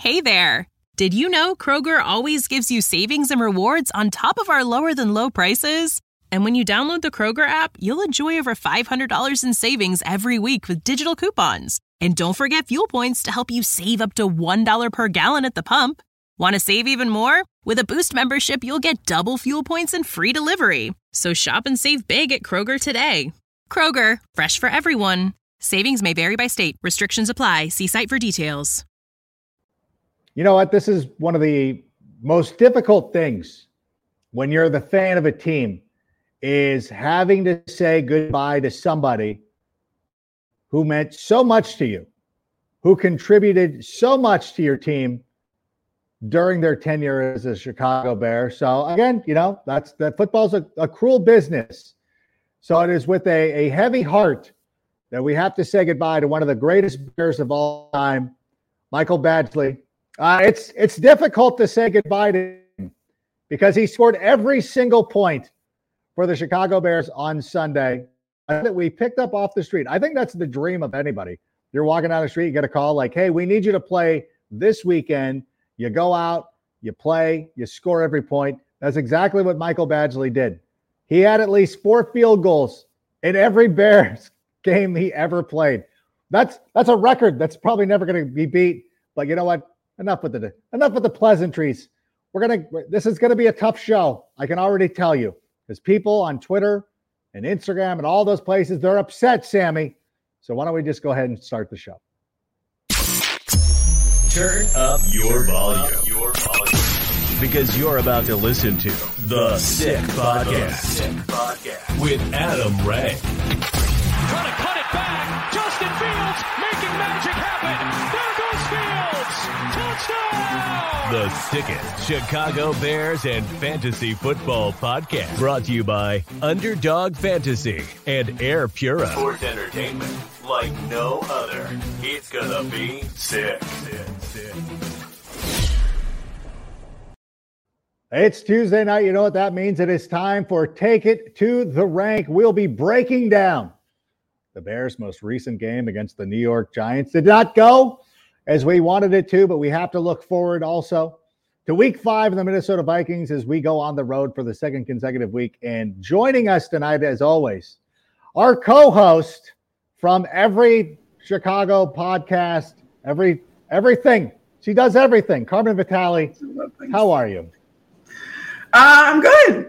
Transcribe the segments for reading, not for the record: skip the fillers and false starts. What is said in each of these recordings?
Hey there! Did you know Kroger always gives you savings and rewards on top of our lower-than-low prices? And when you download the Kroger app, you'll enjoy over $500 in savings every week with digital coupons. And don't forget fuel points to help you save up to $1 per gallon at the pump. Want to save even more? With a Boost membership, you'll get double fuel points and free delivery. So shop and save big at Kroger today. Kroger, fresh for everyone. Savings may vary by state. Restrictions apply. See site for details. You know what? This is one of the most difficult things when you're the fan of a team is having to say goodbye to somebody who meant so much to you, who contributed so much to your team during their tenure as a Chicago Bear. So again, that's that football's a cruel business. So it is with a heavy heart that we have to say goodbye to one of the greatest Bears of all time, Michael Badgley. It's difficult to say goodbye to him because he scored every single point for the Chicago Bears on Sunday that we picked up off the street. I think that's the dream of anybody. You're walking down the street, you get a call like, hey, we need you to play this weekend. You go out, you play, you score every point. That's exactly what Michael Badgley did. He had at least 4 field goals in every Bears game he ever played. That's a record that's probably never going to be beat. But you know what? Enough with the pleasantries. This is going to be a tough show. I can already tell you, because people on Twitter and Instagram and all those places, they're upset, Sammy. So why don't we just go ahead and start the show? Turn up your volume. Because you're about to listen to The Sick Podcast with Adam Ray. Trying to cut it back. Justin Fields making magic happen. There goes Fields. Touchdown! The sickest Chicago Bears and fantasy football podcast. Brought to you by Underdog Fantasy and Air Pura. Sports entertainment like no other. It's gonna be sick. It's Tuesday night. You know what that means? It is time for Take It to the Rank. We'll be breaking down the Bears' most recent game against the New York Giants. Did not go as we wanted it to, but we have to look forward also to week 5 of the Minnesota Vikings as we go on the road for the second consecutive week. And joining us tonight, as always, our co-host from every Chicago podcast, everything. She does everything. Carmen Vitale, how are you? I'm good.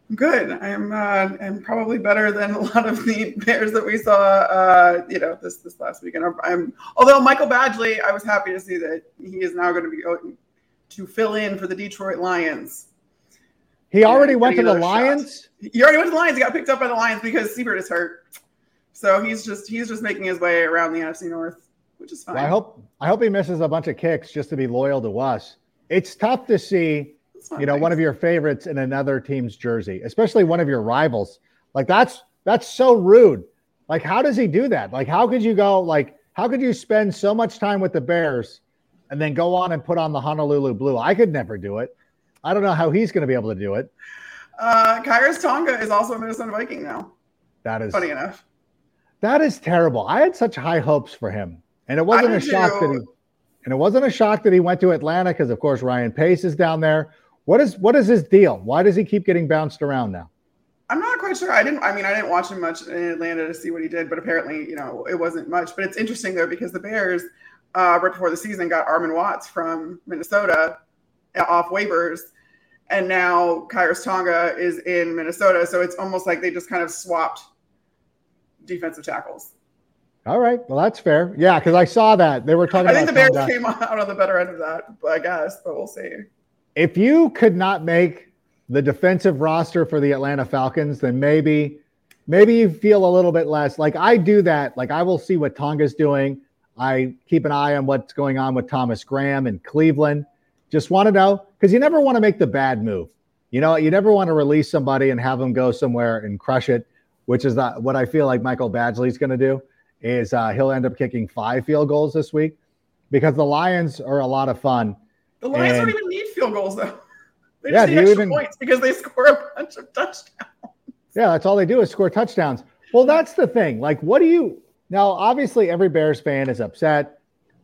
I'm probably better than a lot of the Bears that we saw, this last weekend. Although Michael Badgley, I was happy to see that he is now going to be going to fill in for the Detroit Lions. He already went to the Lions? He already went to the Lions. He got picked up by the Lions because Seibert is hurt. So he's just making his way around the NFC North, which is fine. Well, I hope he misses a bunch of kicks just to be loyal to us. It's tough to see one of your favorites in another team's jersey, especially one of your rivals. Like that's so rude. Like, how does he do that? Like, how could you spend so much time with the Bears and then go on and put on the Honolulu blue? I could never do it. I don't know how he's going to be able to do it. Khyiris Tonga is also a Minnesota Viking now. That is funny enough. That is terrible. I had such high hopes for him. And it wasn't a shock that he went to Atlanta because, of course, Ryan Pace is down there. What is his deal? Why does he keep getting bounced around now? I'm not quite sure. I didn't watch him much in Atlanta to see what he did, but apparently, it wasn't much. But it's interesting though, because the Bears, right before the season, got Armon Watts from Minnesota off waivers, and now Khyiris Tonga is in Minnesota. So it's almost like they just kind of swapped defensive tackles. All right. Well, that's fair. Yeah, because I saw that. They were talking about I think the Bears came out on the better end of that, I guess, but we'll see. If you could not make the defensive roster for the Atlanta Falcons, then maybe you feel a little bit less. Like I do that. Like I will see what Tonga's doing. I keep an eye on what's going on with Thomas Graham in Cleveland. Just want to know, because you never want to make the bad move. You never want to release somebody and have them go somewhere and crush it, which is what I feel like Michael Badgley's going to do. Is he'll end up kicking 5 field goals this week because the Lions are a lot of fun. The Lions don't even need field goals, though. They just need extra points because they score a bunch of touchdowns. Yeah, that's all they do is score touchdowns. Well, that's the thing. Like, now, obviously, every Bears fan is upset.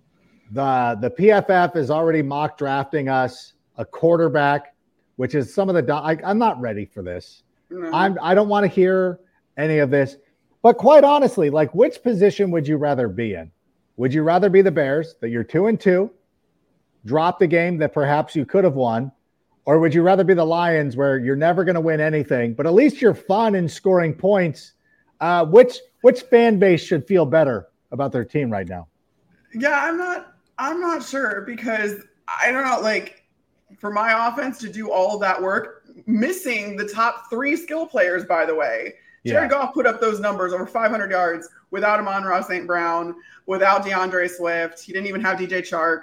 The PFF is already mock drafting us a quarterback, which is some of the I'm not ready for this. No. I don't want to hear any of this. But quite honestly, like, which position would you rather be in? Would you rather be the Bears, that you're 2-2, drop the game that perhaps you could have won, or would you rather be the Lions, where you're never going to win anything, but at least you're fun in scoring points? Which fan base should feel better about their team right now? Yeah, I'm not sure, because I don't know, like, for my offense to do all of that work, missing the top 3 skill players, by the way. Jared Goff put up those numbers, over 500 yards, without Amon-Ra St. Brown, without DeAndre Swift. He didn't even have DJ Chark.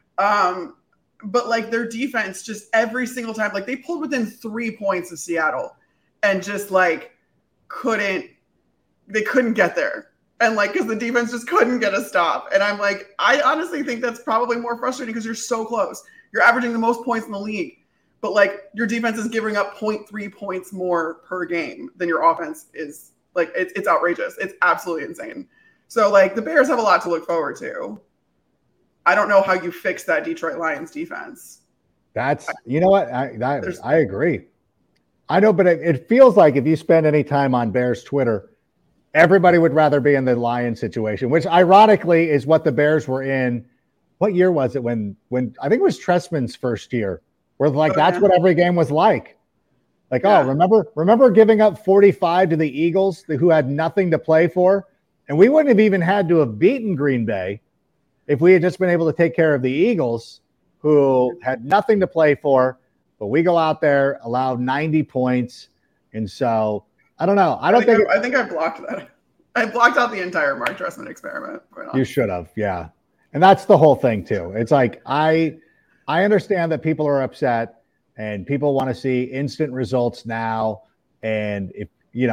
But, like, their defense just every single time, like, they pulled within 3 points of Seattle and just, like, couldn't get there. And, like, because the defense just couldn't get a stop. And I'm like, I honestly think that's probably more frustrating because you're so close. You're averaging the most points in the league. But, like, your defense is giving up 0.3 points more per game than your offense is. Like, it's outrageous. It's absolutely insane. So, like, the Bears have a lot to look forward to. I don't know how you fix that Detroit Lions defense. You know what? I agree. I know, but it feels like if you spend any time on Bears Twitter, everybody would rather be in the Lions situation, which ironically is what the Bears were in. What year was it when I think it was Trestman's first year? Where, like, that's what every game was like. Like, remember giving up 45 to the Eagles, who had nothing to play for? And we wouldn't have even had to have beaten Green Bay if we had just been able to take care of the Eagles, who had nothing to play for. But we go out there, allow 90 points. And so, I don't know. I think I blocked that. I blocked out the entire Mark Trestman experiment. You should have, yeah. And that's the whole thing, too. It's like, I understand that people are upset and people want to see instant results now. And if,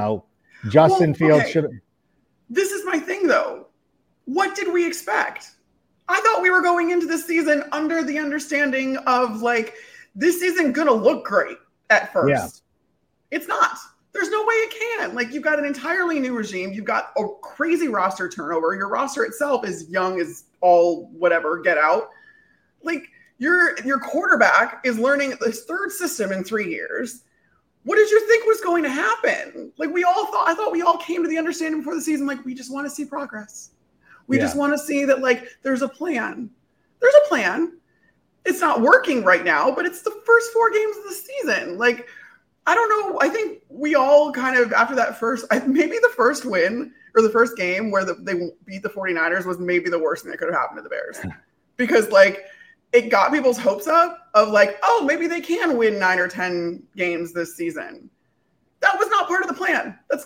Justin Fields should have. This is my thing, though. What did we expect? I thought we were going into this season under the understanding of, like, this isn't going to look great at first. Yeah. It's not. There's no way it can. Like, you've got an entirely new regime. You've got a crazy roster turnover. Your roster itself is young as all whatever, get out. Like, your quarterback is learning this third system in 3 years. What did you think was going to happen? Like, I thought we all came to the understanding before the season, like, we just want to see progress. We just want to see that, like, there's a plan. There's a plan. It's not working right now, but it's the first 4 games of the season. Like, I don't know. I think we all kind of, after that maybe the first win or the first game where they beat the 49ers was maybe the worst thing that could have happened to the Bears. Because, like, it got people's hopes up of, like, oh, maybe they can win 9 or 10 games this season. That was not part of the plan. That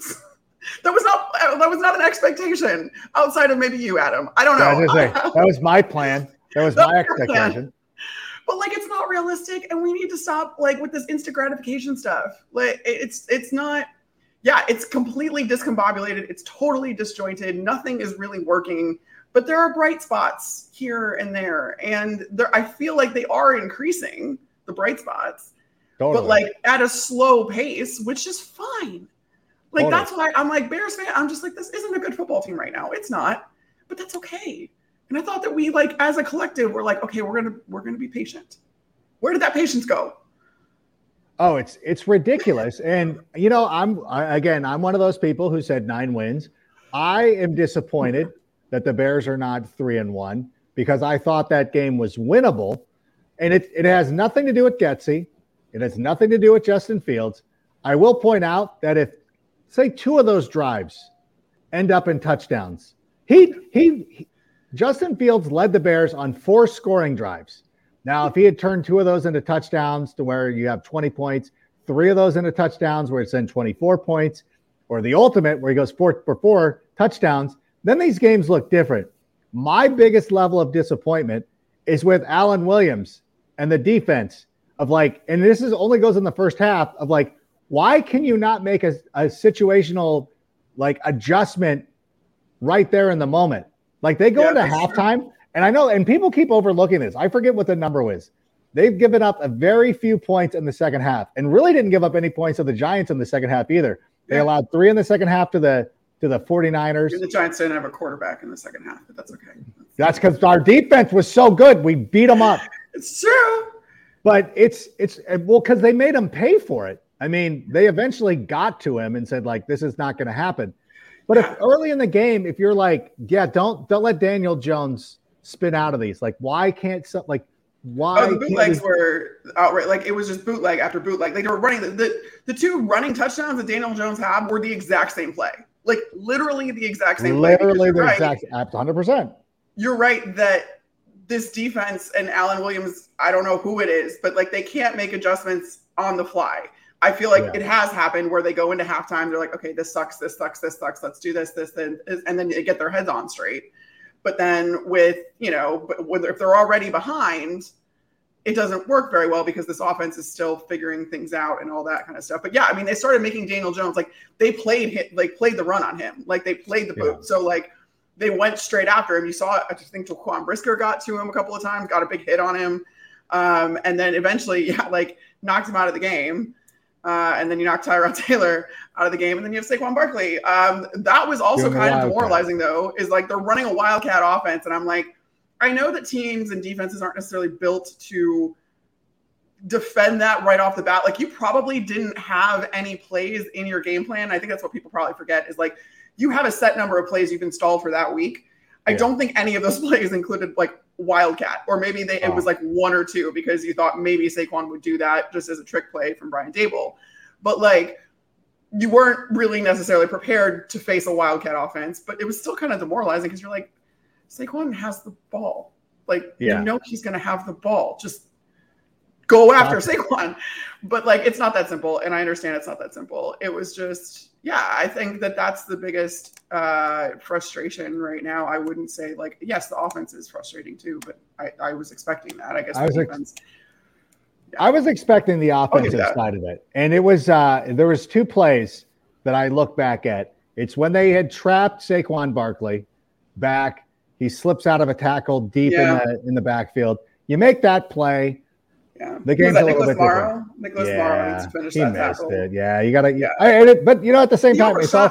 was not an expectation outside of maybe you, Adam. I don't know. That was my plan. That was my expectation. But, like, it's not realistic, and we need to stop, like, with this instant gratification stuff. Like, it's not. Yeah, it's completely discombobulated. It's totally disjointed. Nothing is really working. But there are bright spots here and there, and I feel like they are increasing, the bright spots. Totally. But, like, at a slow pace, which is fine. Like, totally. That's why I'm like, Bears fan, I'm just like, this isn't a good football team right now. It's not, but that's okay. And I thought that we, like, as a collective, we're like, okay, we're gonna be patient. Where did that patience go? Oh, it's ridiculous. And, I'm one of those people who said 9 wins. I am disappointed that the Bears are not 3-1 because I thought that game was winnable. And it has nothing to do with Getsy. It has nothing to do with Justin Fields. I will point out that if, say, 2 of those drives end up in touchdowns, Justin Fields led the Bears on 4 scoring drives. Now, if he had turned 2 of those into touchdowns to where you have 20 points, 3 of those into touchdowns where it's in 24 points, or the ultimate where he goes 4 for 4 touchdowns, then these games look different. My biggest level of disappointment is with Alan Williams and the defense of, like, and this is only goes in the first half of, like, why can you not make a situational, like, adjustment right there in the moment? Like, they go into halftime, and I know, and people keep overlooking this. I forget what the number was. They've given up a very few points in the second half and really didn't give up any points to the Giants in the second half either. They allowed 3 in the second half to the 49ers. The Giants didn't have a quarterback in the second half, but that's okay. That's because our defense was so good. We beat them up. It's true. But it's because they made him pay for it. I mean, they eventually got to him and said, like, this is not going to happen. But if early in the game, if you're like, yeah, don't let Daniel Jones spin out of these. Like, why can't why? Oh, the bootlegs were outright. Like, it was just bootleg after bootleg. Like, they were running the two running touchdowns that Daniel Jones had were the exact same play. Like, literally the exact same play. Literally the exact 100%. You're right that this defense and Alan Williams, I don't know who it is, but like they can't make adjustments on the fly. I feel like it has happened where they go into halftime. They're like, okay, this sucks. Let's do this, and then they get their heads on straight. But then if they're already behind, it doesn't work very well because this offense is still figuring things out and all that kind of stuff. But yeah, I mean, they started making Daniel Jones, like they played the run on him. Like they played the boot. So like they went straight after him. You saw it. I just think Jaquan Brisker got to him a couple of times, got a big hit on him. And then eventually, knocked him out of the game. And then you knock Tyrod Taylor out of the game, and then you have Saquon Barkley. That was also kind of demoralizing, though, is like they're running a Wildcat offense. And I'm like, I know that teams and defenses aren't necessarily built to defend that right off the bat. Like, you probably didn't have any plays in your game plan. I think that's what people probably forget is like you have a set number of plays you've installed for that week. I don't think any of those plays included like Wildcat, or maybe it was like one or two because you thought maybe Saquon would do that just as a trick play from Brian Daboll. But like you weren't really necessarily prepared to face a Wildcat offense, but it was still kind of demoralizing because you're like, Saquon has the ball. Like, you know he's going to have the ball. Just go after Saquon. But like, it's not that simple. And I understand it's not that simple. It was just, I think that's the biggest frustration right now. I wouldn't say like, yes, the offense is frustrating too, but I was expecting that. I guess I was expecting the offensive side of it. And it was, there was two plays that I look back at. It's when they had trapped Saquon Barkley back. He slips out of a tackle deep in the backfield. You make that play. Yeah. The game's a little bit different. Nicholas Morrow needs to finish that tackle. It. Yeah, you got to. Yeah. But at the same time,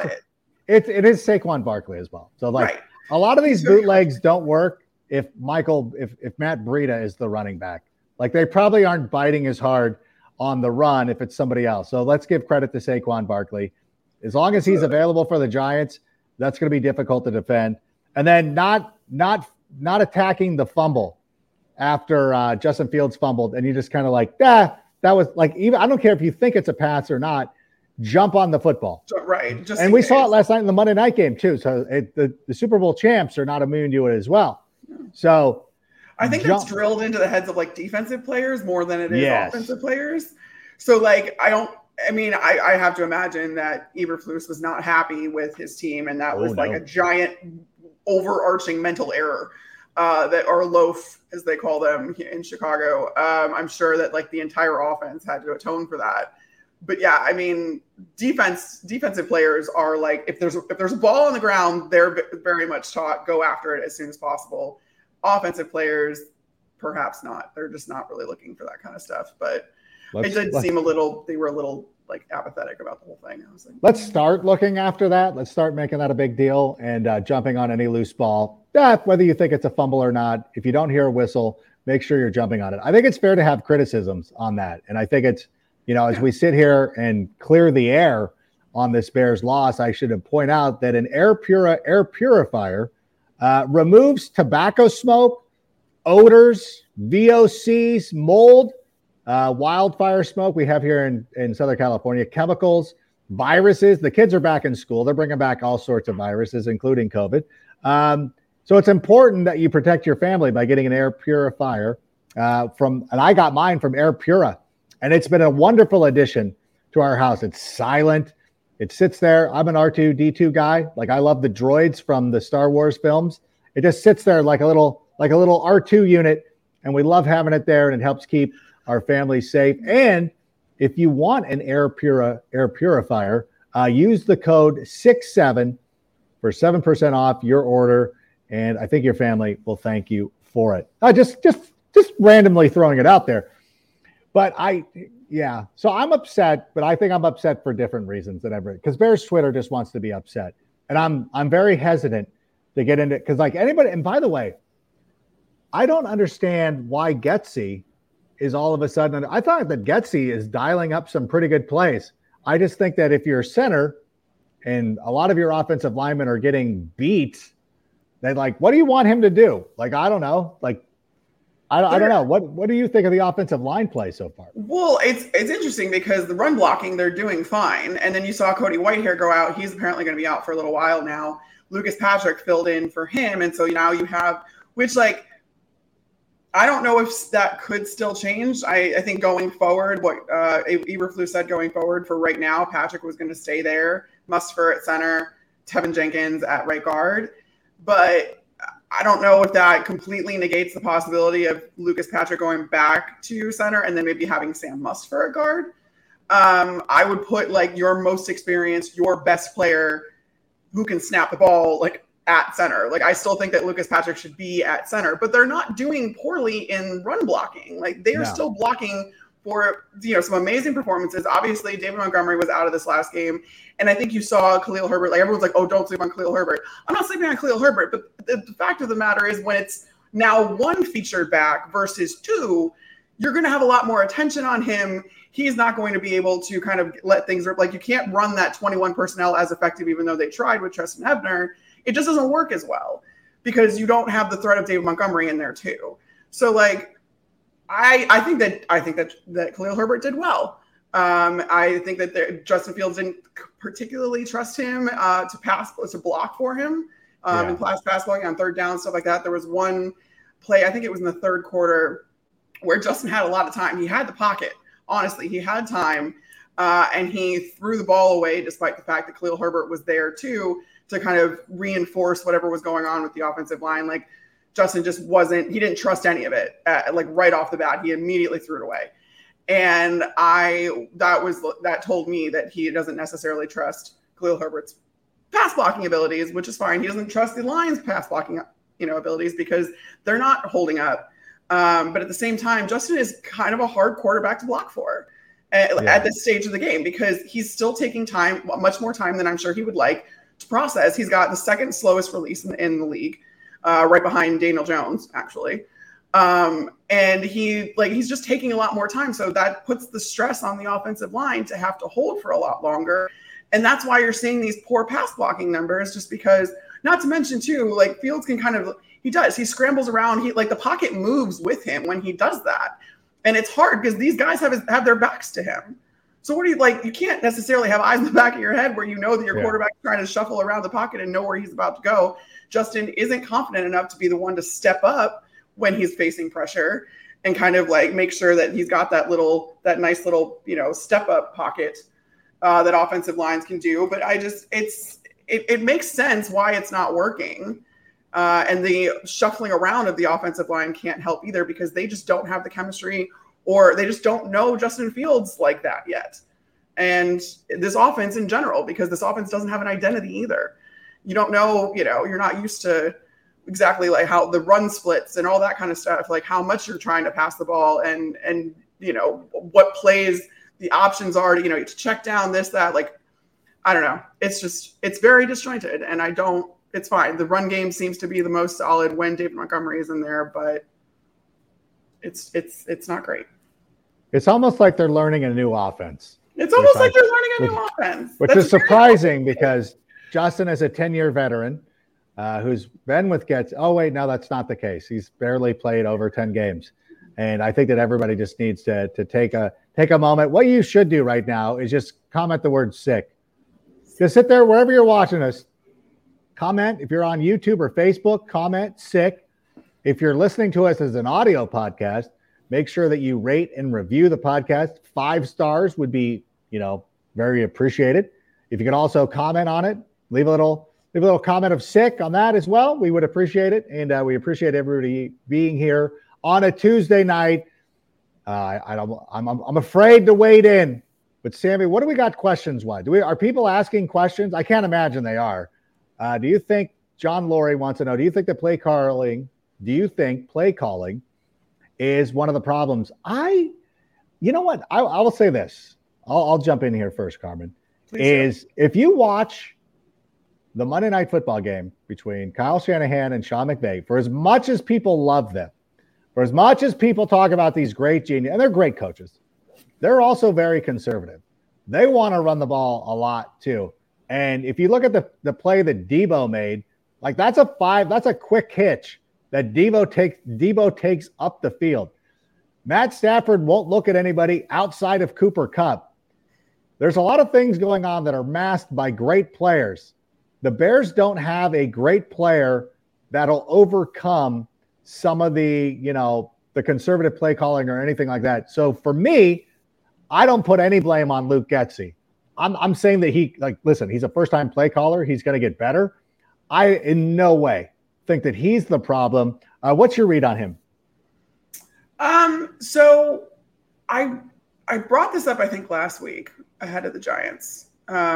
it is Saquon Barkley as well. So like a lot of these bootlegs don't work if Matt Breida is the running back. Like they probably aren't biting as hard on the run if it's somebody else. So let's give credit to Saquon Barkley. As long as he's available for the Giants, that's going to be difficult to defend. And then not attacking the fumble after Justin Fields fumbled, and you just kind of like, that was like, even I don't care if you think it's a pass or not, jump on the football. Right. And we saw it last night in the Monday night game too. So the Super Bowl champs are not immune to it as well. So I think that's drilled into the heads of like defensive players more than it is offensive players. So like, I have to imagine that Eberflus was not happy with his team, and that was a giant overarching mental error or loaf, as they call them in Chicago. I'm sure that like the entire offense had to atone for that. But yeah, I mean, defensive players are like, if there's a ball on the ground, they're very much taught go after it as soon as possible. Offensive players, perhaps not. They're just not really looking for that kind of stuff. But it did seem they were a little like apathetic about the whole thing. I was like, let's start looking after that. Let's start making that a big deal and jumping on any loose ball. Whether you think it's a fumble or not, if you don't hear a whistle, make sure you're jumping on it. I think it's fair to have criticisms on that. And I think it's, as we sit here and clear the air on this Bears loss, I should point out that an air purifier removes tobacco smoke, odors, VOCs, mold, wildfire smoke we have here in Southern California, chemicals, viruses. The kids are back in school. They're bringing back all sorts of viruses, including COVID. So it's important that you protect your family by getting an air purifier and I got mine from Air Pura, and it's been a wonderful addition to our house. It's silent. It sits there. I'm an R2-D2 guy. Like I love the droids from the Star Wars films. It just sits there like a little R2 unit, and we love having it there, and it helps keep our family safe. And if you want an air purifier, use the code 67 for 7% off your order, and I think your family will thank you for it. Just randomly throwing it out there. But so I'm upset, but I think I'm upset for different reasons than ever, because Bears Twitter just wants to be upset. And I'm very hesitant to get into, because like anybody, and by the way, I don't understand why Getsy is all of a sudden. I thought that Getsy is dialing up some pretty good plays. I just think that if you're center and a lot of your offensive linemen are getting beat, they like, what do you want him to do? Like, I don't know. Like, I don't know. What do you think of the offensive line play so far? Well, it's interesting because the run blocking, they're doing fine. And then you saw Cody Whitehair go out. He's apparently going to be out for a little while now. Lucas Patrick filled in for him. And so now you have, which like, I don't know if that could still change. I think going forward, what Eberflus said going forward for right now, Patrick was going to stay there, Mustipher at center, Tevin Jenkins at right guard. But I don't know if that completely negates the possibility of Lucas Patrick going back to center and then maybe having Sam Mustipher at guard. I would put like your most experienced, your best player who can snap the ball like at center. Like I still think that Lucas Patrick should be at center, but they're not doing poorly in run blocking. Like they are still blocking for some amazing performances. Obviously, David Montgomery was out of this last game, and I think you saw Khalil Herbert. Like everyone's like, "Oh, don't sleep on Khalil Herbert." I'm not sleeping on Khalil Herbert, but the fact of the matter is, when it's now one featured back versus two, you're going to have a lot more attention on him. He's not going to be able to kind of let things rip. Like you can't run that 21 personnel as effective, even though they tried with Treston Ebner. It just doesn't work as well because you don't have the threat of David Montgomery in there too. So like. I think that Khalil Herbert did well. I think that Justin Fields didn't particularly trust him to block for him in pass blocking on third down, stuff like that. There was one play, I think it was in the third quarter, where Justin had a lot of time. He had the pocket. Honestly, he had time, and he threw the ball away despite the fact that Khalil Herbert was there too to kind of reinforce whatever was going on with the offensive line. Like, Justin just he didn't trust any of it. Like right off the bat, he immediately threw it away. And that told me that he doesn't necessarily trust Khalil Herbert's pass blocking abilities, which is fine. He doesn't trust the Lions' pass blocking, abilities because they're not holding up. But at the same time, Justin is kind of a hard quarterback to block for at this stage of the game because he's still taking time, much more time than I'm sure he would like to process. He's got the second slowest release in the league. Right behind Daniel Jones, actually. And he's just taking a lot more time. So that puts the stress on the offensive line to have to hold for a lot longer. And that's why you're seeing these poor pass blocking numbers, just because, not to mention too, like Fields can he scrambles around. The pocket moves with him when he does that. And it's hard because these guys have their backs to him. So what do you can't necessarily have eyes in the back of your head where you know that your quarterback's trying to shuffle around the pocket and know where he's about to go. Justin isn't confident enough to be the one to step up when he's facing pressure and kind of like make sure that he's got that nice little, step up pocket that offensive lines can do. But it makes sense why it's not working. And the shuffling around of the offensive line can't help either because they just don't have the chemistry or they just don't know Justin Fields like that yet. And this offense in general, because this offense doesn't have an identity either. You don't know, you're not used to exactly like how the run splits and all that kind of stuff, like how much you're trying to pass the ball and what plays the options are to, to check down this, that, like, I don't know. It's very disjointed and it's fine. The run game seems to be the most solid when David Montgomery is in there, but it's not great. It's almost like they're learning a new offense. It's almost like they're learning a new offense. Which is surprising because Justin is a 10-year veteran who's been with Gets. Oh, wait, no, that's not the case. He's barely played over 10 games. And I think that everybody just needs to take a moment. What you should do right now is just comment the word sick. Just sit there wherever you're watching us. Comment. If you're on YouTube or Facebook, comment sick. If you're listening to us as an audio podcast, make sure that you rate and review the podcast. 5 stars would be, very appreciated. If you can also comment on it, leave a little comment of sick on that as well. We would appreciate it. And we appreciate everybody being here on a Tuesday night. I'm afraid to wade in, but Sammy, what do we got questions-wise? Are people asking questions? I can't imagine they are. Do you think John Laurie wants to know, do you think play calling is one of the problems? You know what? I will say this. I'll jump in here first, Carmen. Please. If you watch the Monday Night Football game between Kyle Shanahan and Sean McVay, for as much as people love them, For as much as people talk about these great geniuses, and they're great coaches, they're also very conservative. They want to run the ball a lot too. And if you look at the play that Debo made, like that's a quick hitch that Debo takes up the field. Matt Stafford won't look at anybody outside of Cooper Kupp. There's a lot of things going on that are masked by great players. The Bears don't have a great player that'll overcome some of the conservative play calling or anything like that. So for me, I don't put any blame on Luke Getsy. I'm saying that listen, he's a first-time play caller. He's going to get better. I in no way think that he's the problem. What's your read on him? So I brought this up, I think, last week ahead of the Giants,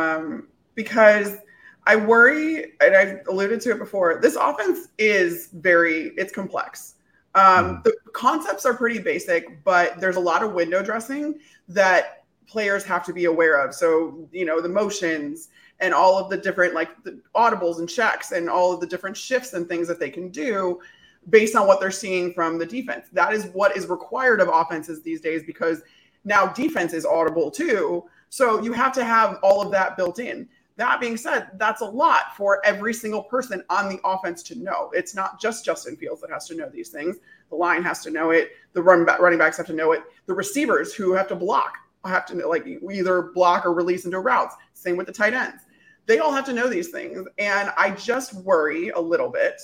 because I worry, and I alluded to it before, this offense is it's complex. The concepts are pretty basic, but there's a lot of window dressing that players have to be aware of. So, the motions and all of the different, like the audibles and checks and all of the different shifts and things that they can do based on what they're seeing from the defense. That is what is required of offenses these days, because now defense is audible too. So you have to have all of that built in. That being said, that's a lot for every single person on the offense to know. It's not just Justin Fields that has to know these things. The line has to know it. The running backs have to know it. The receivers who have to block have to know, like, either block or release into routes. Same with the tight ends. They all have to know these things. And I just worry a little bit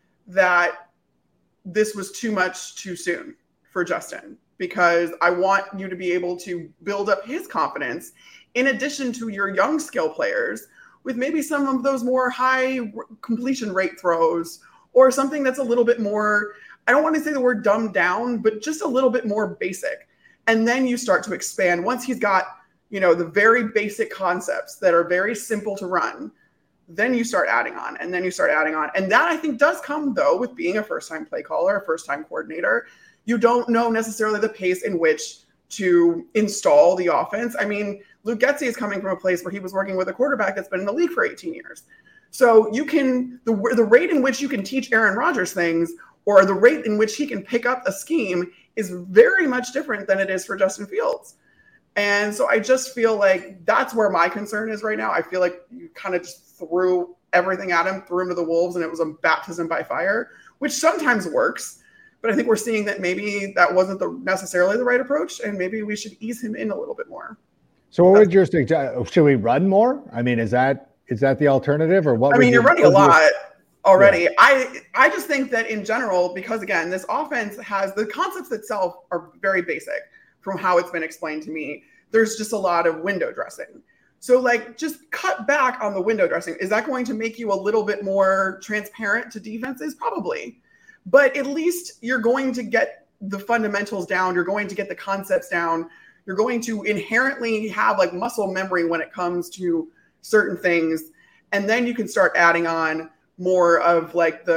that this was too much too soon for Justin, because I want you to be able to build up his confidence in addition to your young skill players with maybe some of those more high completion rate throws, or something that's a little bit more, I don't want to say the word dumbed down, but just a little bit more basic. And then you start to expand once he's got, the very basic concepts that are very simple to run. Then you start adding on, and then you start adding on. And that, I think, does come, though, with being a first-time play caller, a first-time coordinator. You don't know necessarily the pace in which to install the offense. I mean, Luke Getsy is coming from a place where he was working with a quarterback that's been in the league for 18 years. So you can, the rate in which you can teach Aaron Rodgers things, or the rate in which he can pick up a scheme, is very much different than it is for Justin Fields. And so I just feel like that's where my concern is right now. I feel like you kind of just threw everything at him, threw him to the wolves, and it was a baptism by fire, which sometimes works. But I think we're seeing that maybe that wasn't necessarily the right approach, and maybe we should ease him in a little bit more. So what would your suggest? Should we run more? I mean, is that the alternative, or what? I mean, you're running a lot already. Yeah. I just think that in general, because again, this offense has the concepts itself are very basic from how it's been explained to me. There's just a lot of window dressing. So just cut back on the window dressing. Is that going to make you a little bit more transparent to defenses? Probably. But at least you're going to get the fundamentals down. You're going to get the concepts down. You're going to inherently have muscle memory when it comes to certain things. And then you can start adding on more of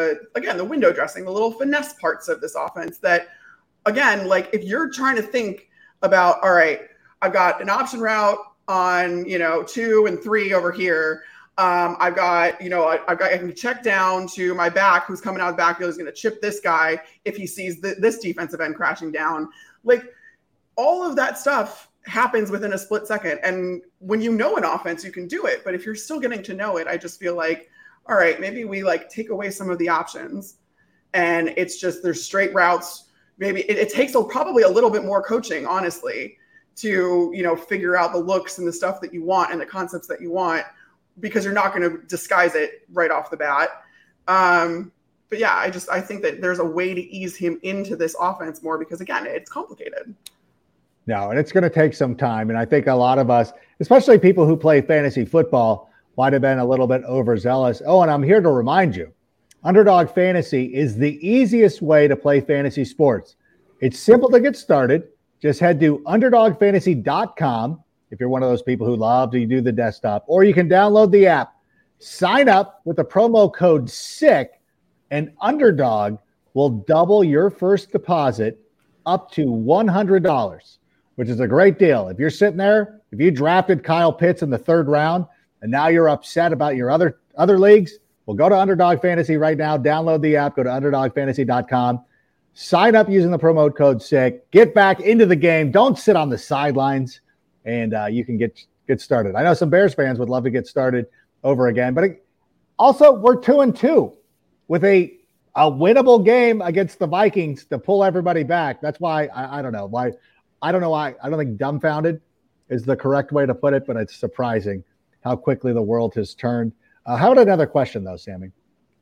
the window dressing, the little finesse parts of this offense that, again, if you're trying to think about, all right, I've got an option route on, 2 and 3 over here. I can check down to my back who's coming out of the backfield is going to chip this guy if he sees this defensive end crashing down. All of that stuff happens within a split second. And when you know an offense, you can do it. But if you're still getting to know it, I just feel all right, maybe we take away some of the options, and it's just there's straight routes. Maybe it takes probably a little bit more coaching, honestly, to figure out the looks and the stuff that you want and the concepts that you want, because you're not going to disguise it right off the bat. But yeah, I think that there's a way to ease him into this offense more, because again, it's complicated. No, and it's going to take some time. And I think a lot of us, especially people who play fantasy football, might have been a little bit overzealous. Oh, and I'm here to remind you, Underdog Fantasy is the easiest way to play fantasy sports. It's simple to get started. Just head to underdogfantasy.com if you're one of those people who love to do the desktop, or you can download the app, sign up with the promo code SICK, and Underdog will double your first deposit up to $100, which is a great deal. If you're sitting there, if you drafted Kyle Pitts in the 3rd round, and now you're upset about your other leagues, well, go to Underdog Fantasy right now. Download the app. Go to underdogfantasy.com. Sign up using the promo code SICK. Get back into the game. Don't sit on the sidelines, and you can get started. I know some Bears fans would love to get started over again, but also we're 2-2 with a winnable game against the Vikings to pull everybody back. That's why I don't know why. I don't know why. I don't think dumbfounded is the correct way to put it, but it's surprising how quickly the world has turned. How about another question, though, Sammy?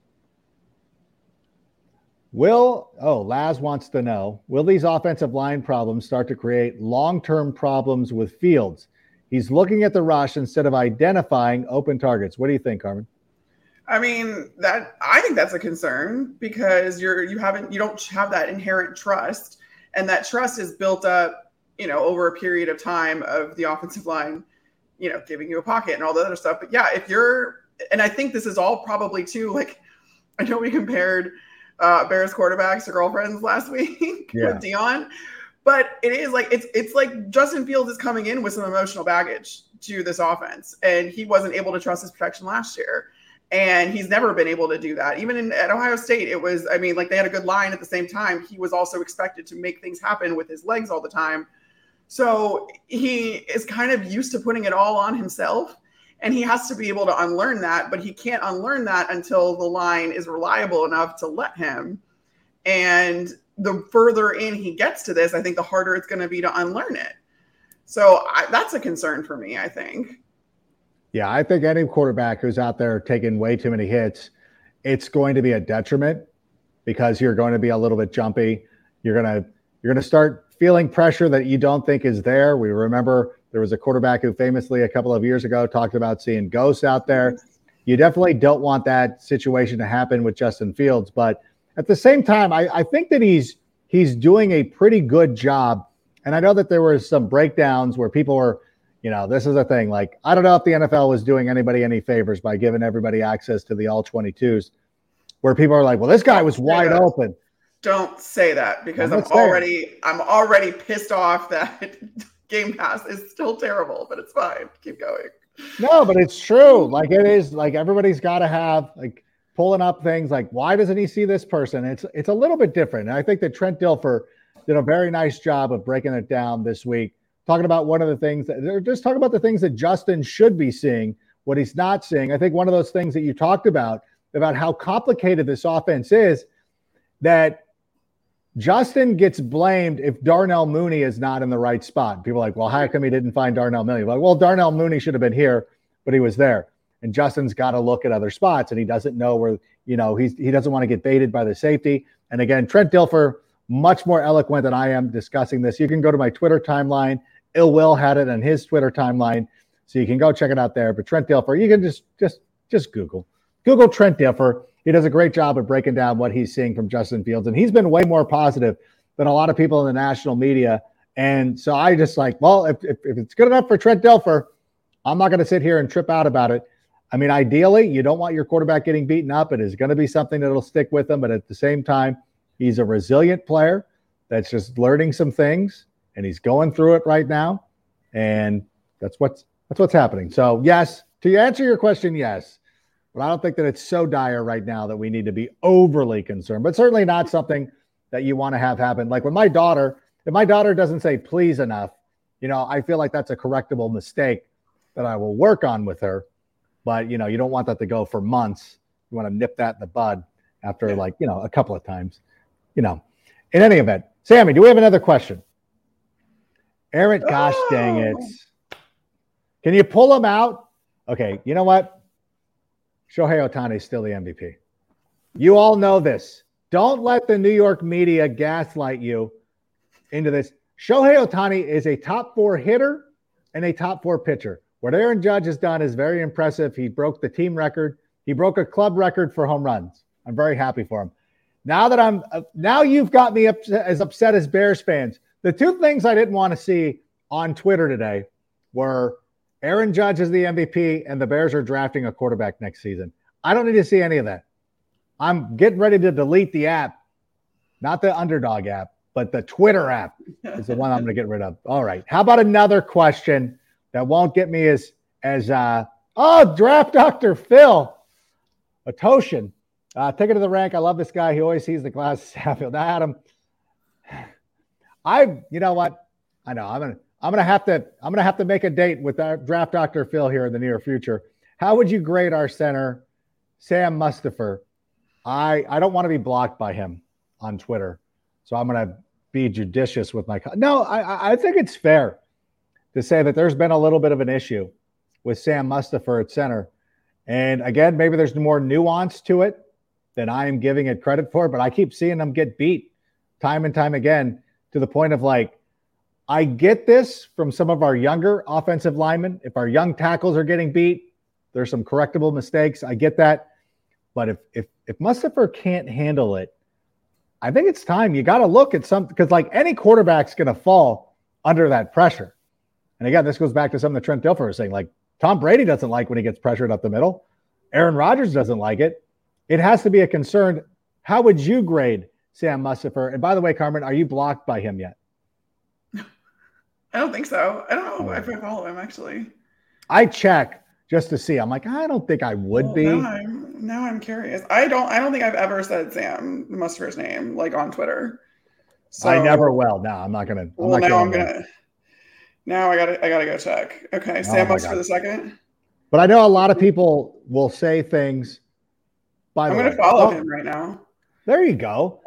Laz wants to know, will these offensive line problems start to create long-term problems with Fields? He's looking at the rush instead of identifying open targets. What do you think, Carmen? I mean, I think that's a concern because you don't have that inherent trust, and that trust is built up, over a period of time of the offensive line, giving you a pocket and all the other stuff. But yeah, and I think this is all probably too, like, I know we compared Bears quarterbacks to girlfriends last week with Dion, but it is like, it's like Justin Fields is coming in with some emotional baggage to this offense, and he wasn't able to trust his protection last year. And he's never been able to do that. Even at Ohio State, it was, they had a good line at the same time. He was also expected to make things happen with his legs all the time. So he is kind of used to putting it all on himself, and he has to be able to unlearn that, but he can't unlearn that until the line is reliable enough to let him. And the further in he gets to this, I think the harder it's going to be to unlearn it. So that's a concern for me, I think. Yeah, I think any quarterback who's out there taking way too many hits, it's going to be a detriment because you're going to be a little bit jumpy. You're going to start feeling pressure that you don't think is there. We remember there was a quarterback who famously a couple of years ago talked about seeing ghosts out there. You definitely don't want that situation to happen with Justin Fields. But at the same time, I think that he's doing a pretty good job. And I know that there were some breakdowns where people were, this is a thing. Like, I don't know if the NFL was doing anybody any favors by giving everybody access to the all 22s, where people are like, well, this guy was wide open. Don't say that because I'm already pissed off that Game Pass is still terrible, but it's fine. Keep going. No, but it's true. Like, it is like everybody's got to have like pulling up things like, why doesn't he see this person? It's a little bit different. And I think that Trent Dilfer did a very nice job of breaking it down this week. Talking about one of the things they're just talking about the things that Justin should be seeing, what he's not seeing. I think one of those things that you talked about how complicated this offense is, that Justin gets blamed if Darnell Mooney is not in the right spot. People are like, well, how come he didn't find Darnell Mooney? Like, well, Darnell Mooney should have been here, but he was there. And Justin's got to look at other spots, and he doesn't know where, he doesn't want to get baited by the safety. And again, Trent Dilfer, much more eloquent than I am discussing this. You can go to my Twitter timeline. Ill Will had it on his Twitter timeline, so you can go check it out there. But Trent Dilfer, you can just Google Trent Dilfer. He does a great job of breaking down what he's seeing from Justin Fields, and he's been way more positive than a lot of people in the national media. And so I just like, well, if it's good enough for Trent Dilfer, I'm not going to sit here and trip out about it. I mean, ideally, you don't want your quarterback getting beaten up. It is going to be something that'll stick with him, but at the same time, he's a resilient player that's just learning some things. And he's going through it right now, and that's what's happening. So, yes, to answer your question, yes. But I don't think that it's so dire right now that we need to be overly concerned, but certainly not something that you want to have happen. Like with my daughter, if my daughter doesn't say please enough, I feel like that's a correctable mistake that I will work on with her. But, you don't want that to go for months. You want to nip that in the bud after a couple of times, In any event, Sammy, do we have another question? Aaron, gosh dang it. Can you pull him out? Okay, you know what? Shohei Ohtani is still the MVP. You all know this. Don't let the New York media gaslight you into this. Shohei Ohtani is a top 4 hitter and a top 4 pitcher. What Aaron Judge has done is very impressive. He broke the team record. He broke a club record for home runs. I'm very happy for him. Now you've got me as upset as Bears fans. The two things I didn't want to see on Twitter today were Aaron Judge is the MVP and the Bears are drafting a quarterback next season. I don't need to see any of that. I'm getting ready to delete the app, not the Underdog app, but the Twitter app is the one I'm going to get rid of. All right. How about another question that won't get me as Draft Dr. Phil Atoshin. Take it to the rank. I love this guy. He always sees the glass half filled. Adam, You know what? I know I'm gonna have to make a date with our draft Dr. Phil here in the near future. How would you grade our center, Sam Mustipher? I don't want to be blocked by him on Twitter, so I'm gonna be judicious with my. No, I think it's fair to say that there's been a little bit of an issue with Sam Mustipher at center, and again, maybe there's more nuance to it than I am giving it credit for. But I keep seeing them get beat time and time again to the point of like. I get this from some of our younger offensive linemen. If our young tackles are getting beat, there's some correctable mistakes. I get that. But if Mustipher can't handle it, I think it's time. You got to look at something because like any quarterback's going to fall under that pressure. And again, this goes back to something that Trent Dilfer was saying. Like Tom Brady doesn't like when he gets pressured up the middle. Aaron Rodgers doesn't like it. It has to be a concern. How would you grade Sam Mustipher? And by the way, Carmen, are you blocked by him yet? I don't think so. I don't know if I follow him, actually. I check just to see. I'm like, I don't think I would be. Now I'm curious. I don't think I've ever said Sam Mustipher's name like on Twitter. So, I never will. No, I'm not gonna. Now I gotta go check. Okay, Sam Mustipher the second. But I know a lot of people will say things. I'm gonna follow him right now. There you go.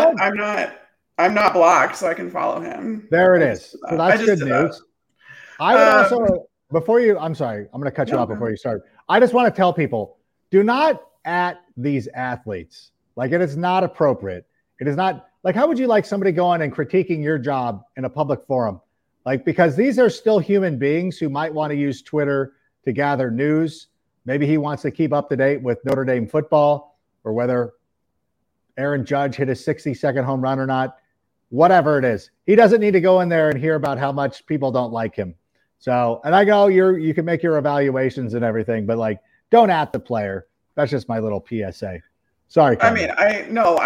I'm not blocked, so I can follow him. There it is. So that's good news. I would also, before you, I'm sorry, I'm going to cut you off before you start. I just want to tell people, do not at these athletes. Like it is not appropriate. It is not like, how would you like somebody going and critiquing your job in a public forum? Like, because these are still human beings who might want to use Twitter to gather news. Maybe he wants to keep up to date with Notre Dame football or whether Aaron Judge hit a 60-second home run or not. Whatever it is, he doesn't need to go in there and hear about how much people don't like him. So, and I know you can make your evaluations and everything, but like, don't at the player. That's just my little PSA. Sorry, Carmen. I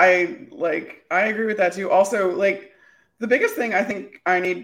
agree with that too. Also, like the biggest thing I think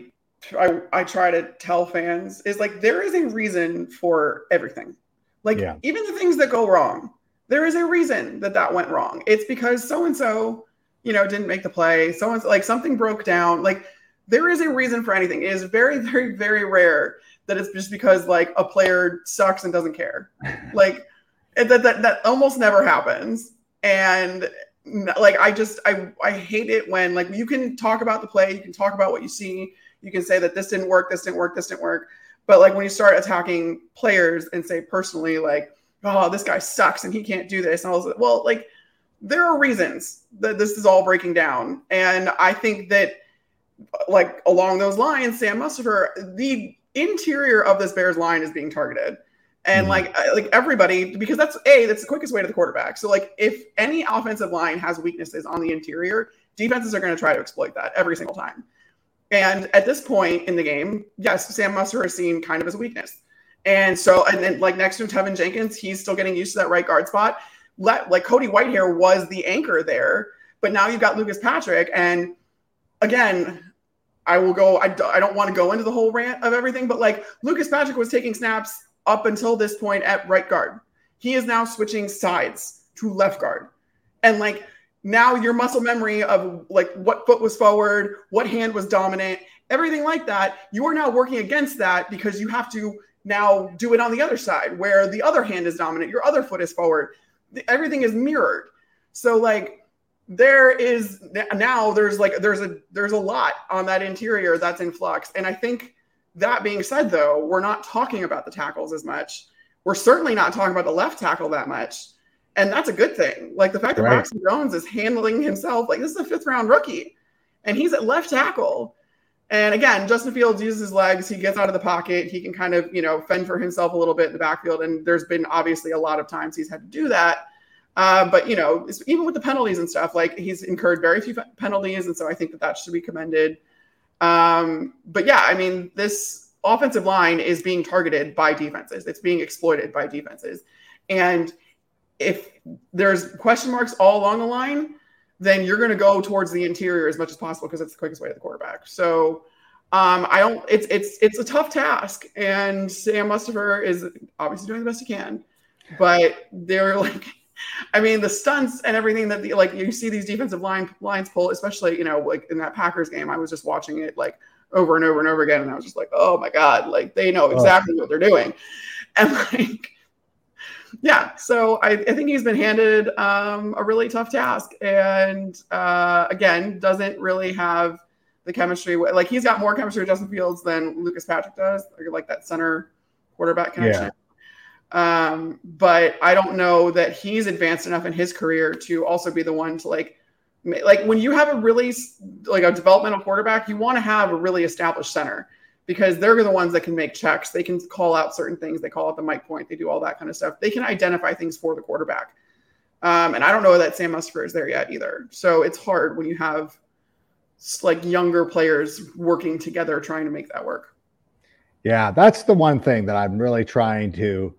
I try to tell fans is like, there is a reason for everything. Like even the things that go wrong, there is a reason that went wrong. It's because so-and-so, didn't make the play. Someone's like something broke down. Like there is a reason for anything. It is very, very, very rare that it's just because like a player sucks and doesn't care. Like that almost never happens. And like, I hate it when like you can talk about the play, you can talk about what you see. You can say that this didn't work. But like when you start attacking players and say personally, like, oh, this guy sucks and he can't do this. And all this, well, like, there are reasons that this is all breaking down. And I think that, like, along those lines, Sam Mustipher, the interior of this Bears line is being targeted. And, like everybody, because that's the quickest way to the quarterback. So, like, if any offensive line has weaknesses on the interior, defenses are going to try to exploit that every single time. And at this point in the game, yes, Sam Mustipher is seen kind of as a weakness. And so, and then, like, next to Tevin Jenkins, he's still getting used to that right guard spot. Like Cody Whitehair was the anchor there, but now you've got Lucas Patrick. And again, I don't want to go into the whole rant of everything, but like Lucas Patrick was taking snaps up until this point at right guard. He is now switching sides to left guard. And like now your muscle memory of like what foot was forward, what hand was dominant, everything like that, you are now working against that because you have to now do it on the other side where the other hand is dominant, your other foot is forward. Everything is mirrored. So like there's a lot on that interior that's in flux. And I think that being said, though, we're not talking about the tackles as much. We're certainly not talking about the left tackle that much. And that's a good thing. Like the fact that Braxton Jones is handling himself, like this is a 5th round rookie and he's at left tackle. And again, Justin Fields uses his legs. He gets out of the pocket. He can kind of, fend for himself a little bit in the backfield. And there's been obviously a lot of times he's had to do that. But, even with the penalties and stuff, like he's incurred very few penalties. And so I think that should be commended. But yeah, I mean, this offensive line is being targeted by defenses. It's being exploited by defenses. And if there's question marks all along the line, then you're going to go towards the interior as much as possible because it's the quickest way to the quarterback. So it's a tough task, and Sam Mustipher is obviously doing the best he can, but they're like, I mean, the stunts and everything that like you see these defensive lines pull, especially, like in that Packers game, I was just watching it like over and over and over again. And I was just like, oh my God, like they know exactly what they're doing. And like, yeah, so I think he's been handed a really tough task, and again, doesn't really have the chemistry. Like he's got more chemistry with Justin Fields than Lucas Patrick does, like that center quarterback connection. Yeah. But I don't know that he's advanced enough in his career to also be the one to like when you have a really like a developmental quarterback, you want to have a really established center, because they're the ones that can make checks. They can call out certain things. They call out the mic point. They do all that kind of stuff. They can identify things for the quarterback. And I don't know that Sam Musfer is there yet either. So it's hard when you have like younger players working together trying to make that work. Yeah, that's the one thing that I'm really trying to,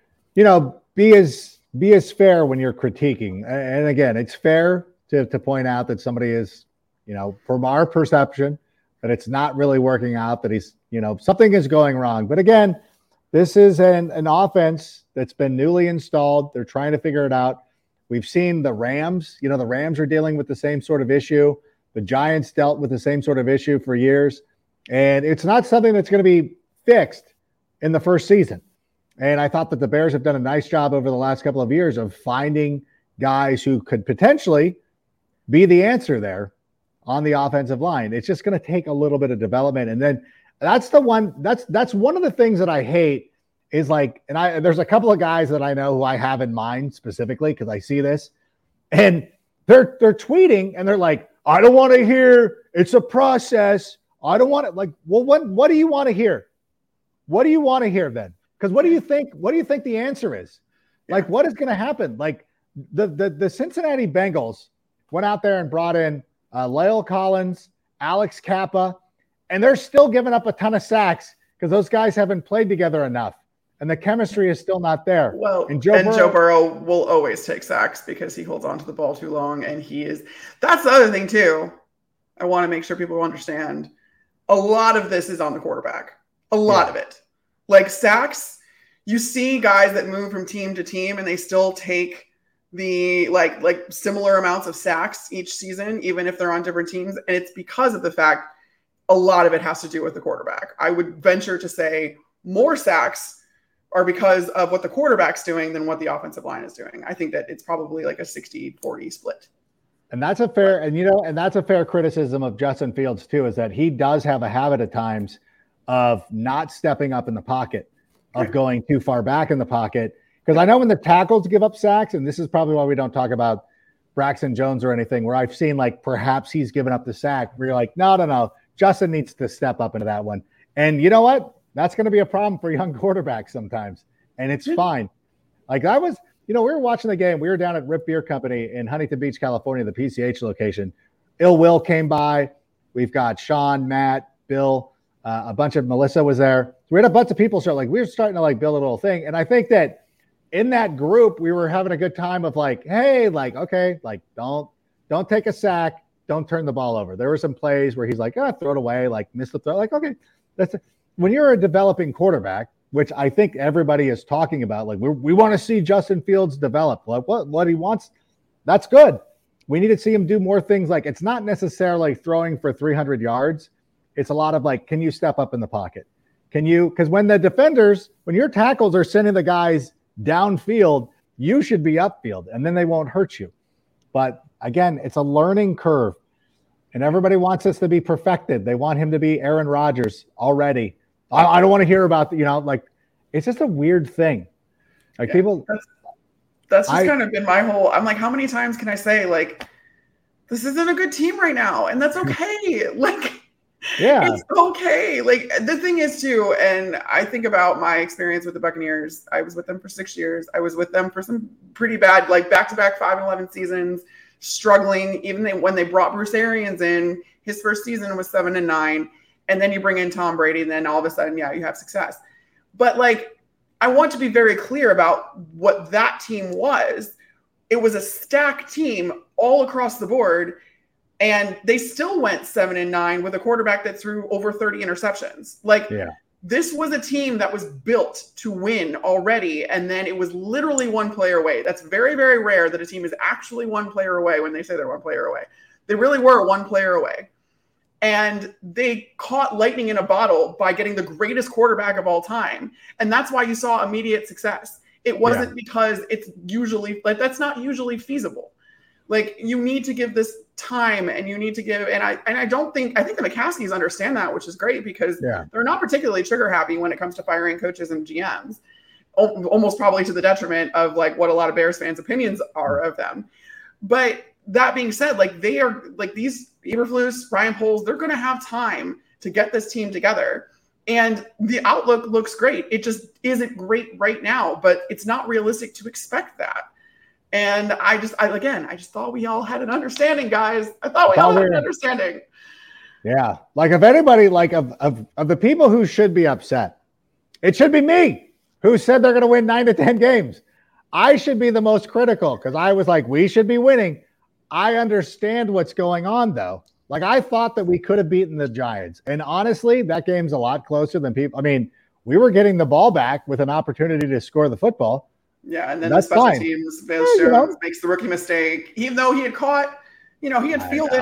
be as fair when you're critiquing. And again, it's fair to point out that somebody is, from our perception, that it's not really working out, that he's, something is going wrong. But again, this is an offense that's been newly installed. They're trying to figure it out. We've seen the Rams, the Rams are dealing with the same sort of issue. The Giants dealt with the same sort of issue for years. And it's not something that's going to be fixed in the first season. And I thought that the Bears have done a nice job over the last couple of years of finding guys who could potentially be the answer there on the offensive line. It's just going to take a little bit of development. And then that's one of the things that I hate is like, there's a couple of guys that I know who I have in mind specifically, because I see this, and they're tweeting and they're like, I don't want to hear it's a process. I don't want it. Like, well, what do you want to hear? What do you want to hear then? Because what do you think the answer is? Like, what is going to happen? Like the Cincinnati Bengals went out there and brought in La'el Collins, Alex Kappa, and they're still giving up a ton of sacks because those guys haven't played together enough, and the chemistry is still not there. Well, and Joe Burrow will always take sacks because he holds on to the ball too long, and that's the other thing too. I want to make sure people understand a lot of this is on the quarterback. A lot of it. Like sacks, you see guys that move from team to team and they still take the like similar amounts of sacks each season, even if they're on different teams. And it's because of the fact a lot of it has to do with the quarterback. I would venture to say more sacks are because of what the quarterback's doing than what the offensive line is doing. I think that it's probably like a 60-40 split. And that's a fair, and that's a fair criticism of Justin Fields too, is that he does have a habit at times of not stepping up in the pocket, of going too far back in the pocket. Because I know when the tackles give up sacks, and this is probably why we don't talk about Braxton Jones or anything, where I've seen like perhaps he's given up the sack, where you're like, no, Justin needs to step up into that one. And you know what? That's going to be a problem for young quarterbacks sometimes. And it's fine. Like I was, we were watching the game. We were down at Rip Beer Company in Huntington Beach, California, the PCH location. Ill Will came by. We've got Sean, Matt, Bill, a bunch of Melissa was there. So we had a bunch of people. So we were starting to like build a little thing. And I think that in that group, we were having a good time of like, hey, like, okay, like don't take a sack. Don't turn the ball over. There were some plays where he's like, throw it away, like miss the throw. Like, okay, when you're a developing quarterback, which I think everybody is talking about, like we want to see Justin Fields develop. Like what he wants, that's good. We need to see him do more things. Like it's not necessarily throwing for 300 yards. It's a lot of like, can you step up in the pocket? Because when your tackles are sending the guys downfield, you should be upfield and then they won't hurt you. But again, it's a learning curve and everybody wants us to be perfected. They want him to be Aaron Rodgers already. I don't want to hear about, like it's just a weird thing. Like people. That's just kind of been my whole, I'm like, how many times can I say like, this isn't a good team right now. And that's okay. Like, yeah, it's okay. Like the thing is too, and I think about my experience with the Buccaneers. I was with them for 6 years. I was with them for some pretty bad, like back-to-back 5-11 seasons, struggling. Even when they brought Bruce Arians in, his first season was 7-9. And then you bring in Tom Brady, and then all of a sudden, you have success. But like, I want to be very clear about what that team was. It was a stacked team all across the board. And they still went 7-9 with a quarterback that threw over 30 interceptions. Like This was a team that was built to win already, and then it was literally one player away. That's very, very rare that a team is actually one player away when they say they're one player away. They really were one player away. And they caught lightning in a bottle by getting the greatest quarterback of all time. And that's why you saw immediate success. It wasn't because it's usually like that's not usually feasible. Like you need to give this time and you need to give, and I think the McCaskies understand that, which is great because they're not particularly trigger happy when it comes to firing coaches and GMs, almost probably to the detriment of like what a lot of Bears fans' opinions are of them. But that being said, like they are like these Eberflus, Ryan Poles, they're going to have time to get this team together. And the outlook looks great. It just isn't great right now, but it's not realistic to expect that. And I just thought we all had an understanding, guys. I thought we all had an understanding. Yeah. Like if anybody, like of the people who should be upset, it should be me who said they're going to win 9 to 10 games. I should be the most critical because I was like, we should be winning. I understand what's going on though. Like I thought that we could have beaten the Giants. And honestly, that game's a lot closer than people. I mean, we were getting the ball back with an opportunity to score the football. Yeah, and then the special teams, Vince Jones makes the rookie mistake, even though he had caught, he had fielded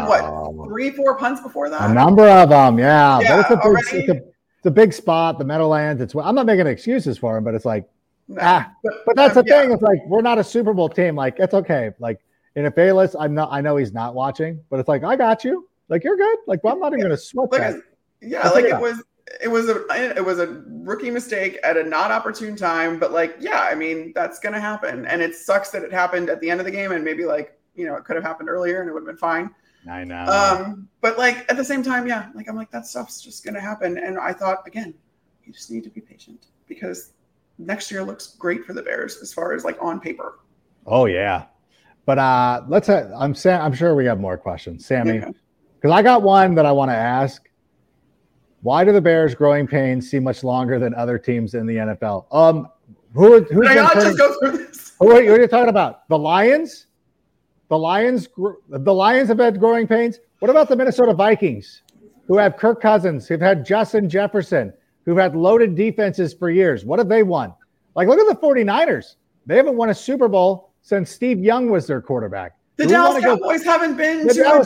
3-4 punts before that. A number of them, yeah. But it's a big spot, the Meadowlands. I'm not making excuses for him, but it's like, but that's the thing. It's like we're not a Super Bowl team. Like it's okay. Like in a Bayless, I know he's not watching, but it's like I got you. Like you're good. Like well, I'm not even going to sweat that. Yeah, like it was a rookie mistake at a not opportune time, but I mean, that's going to happen. And it sucks that it happened at the end of the game and maybe it could have happened earlier and it would have been fine. I know. But at the same time, I'm like, that stuff's just going to happen. And I thought, again, you just need to be patient because next year looks great for the Bears as far as on paper. Oh yeah. But I'm sure we have more questions, Sammy, because I got one that I want to ask. Why do the Bears' growing pains seem much longer than other teams in the NFL? Who are you talking about? The Lions? The Lions have had growing pains. What about the Minnesota Vikings, who have Kirk Cousins, who've had Justin Jefferson, who've had loaded defenses for years? What have they won? Like, look at the 49ers. They haven't won a Super Bowl since Steve Young was their quarterback. The Dallas Cowboys haven't been to a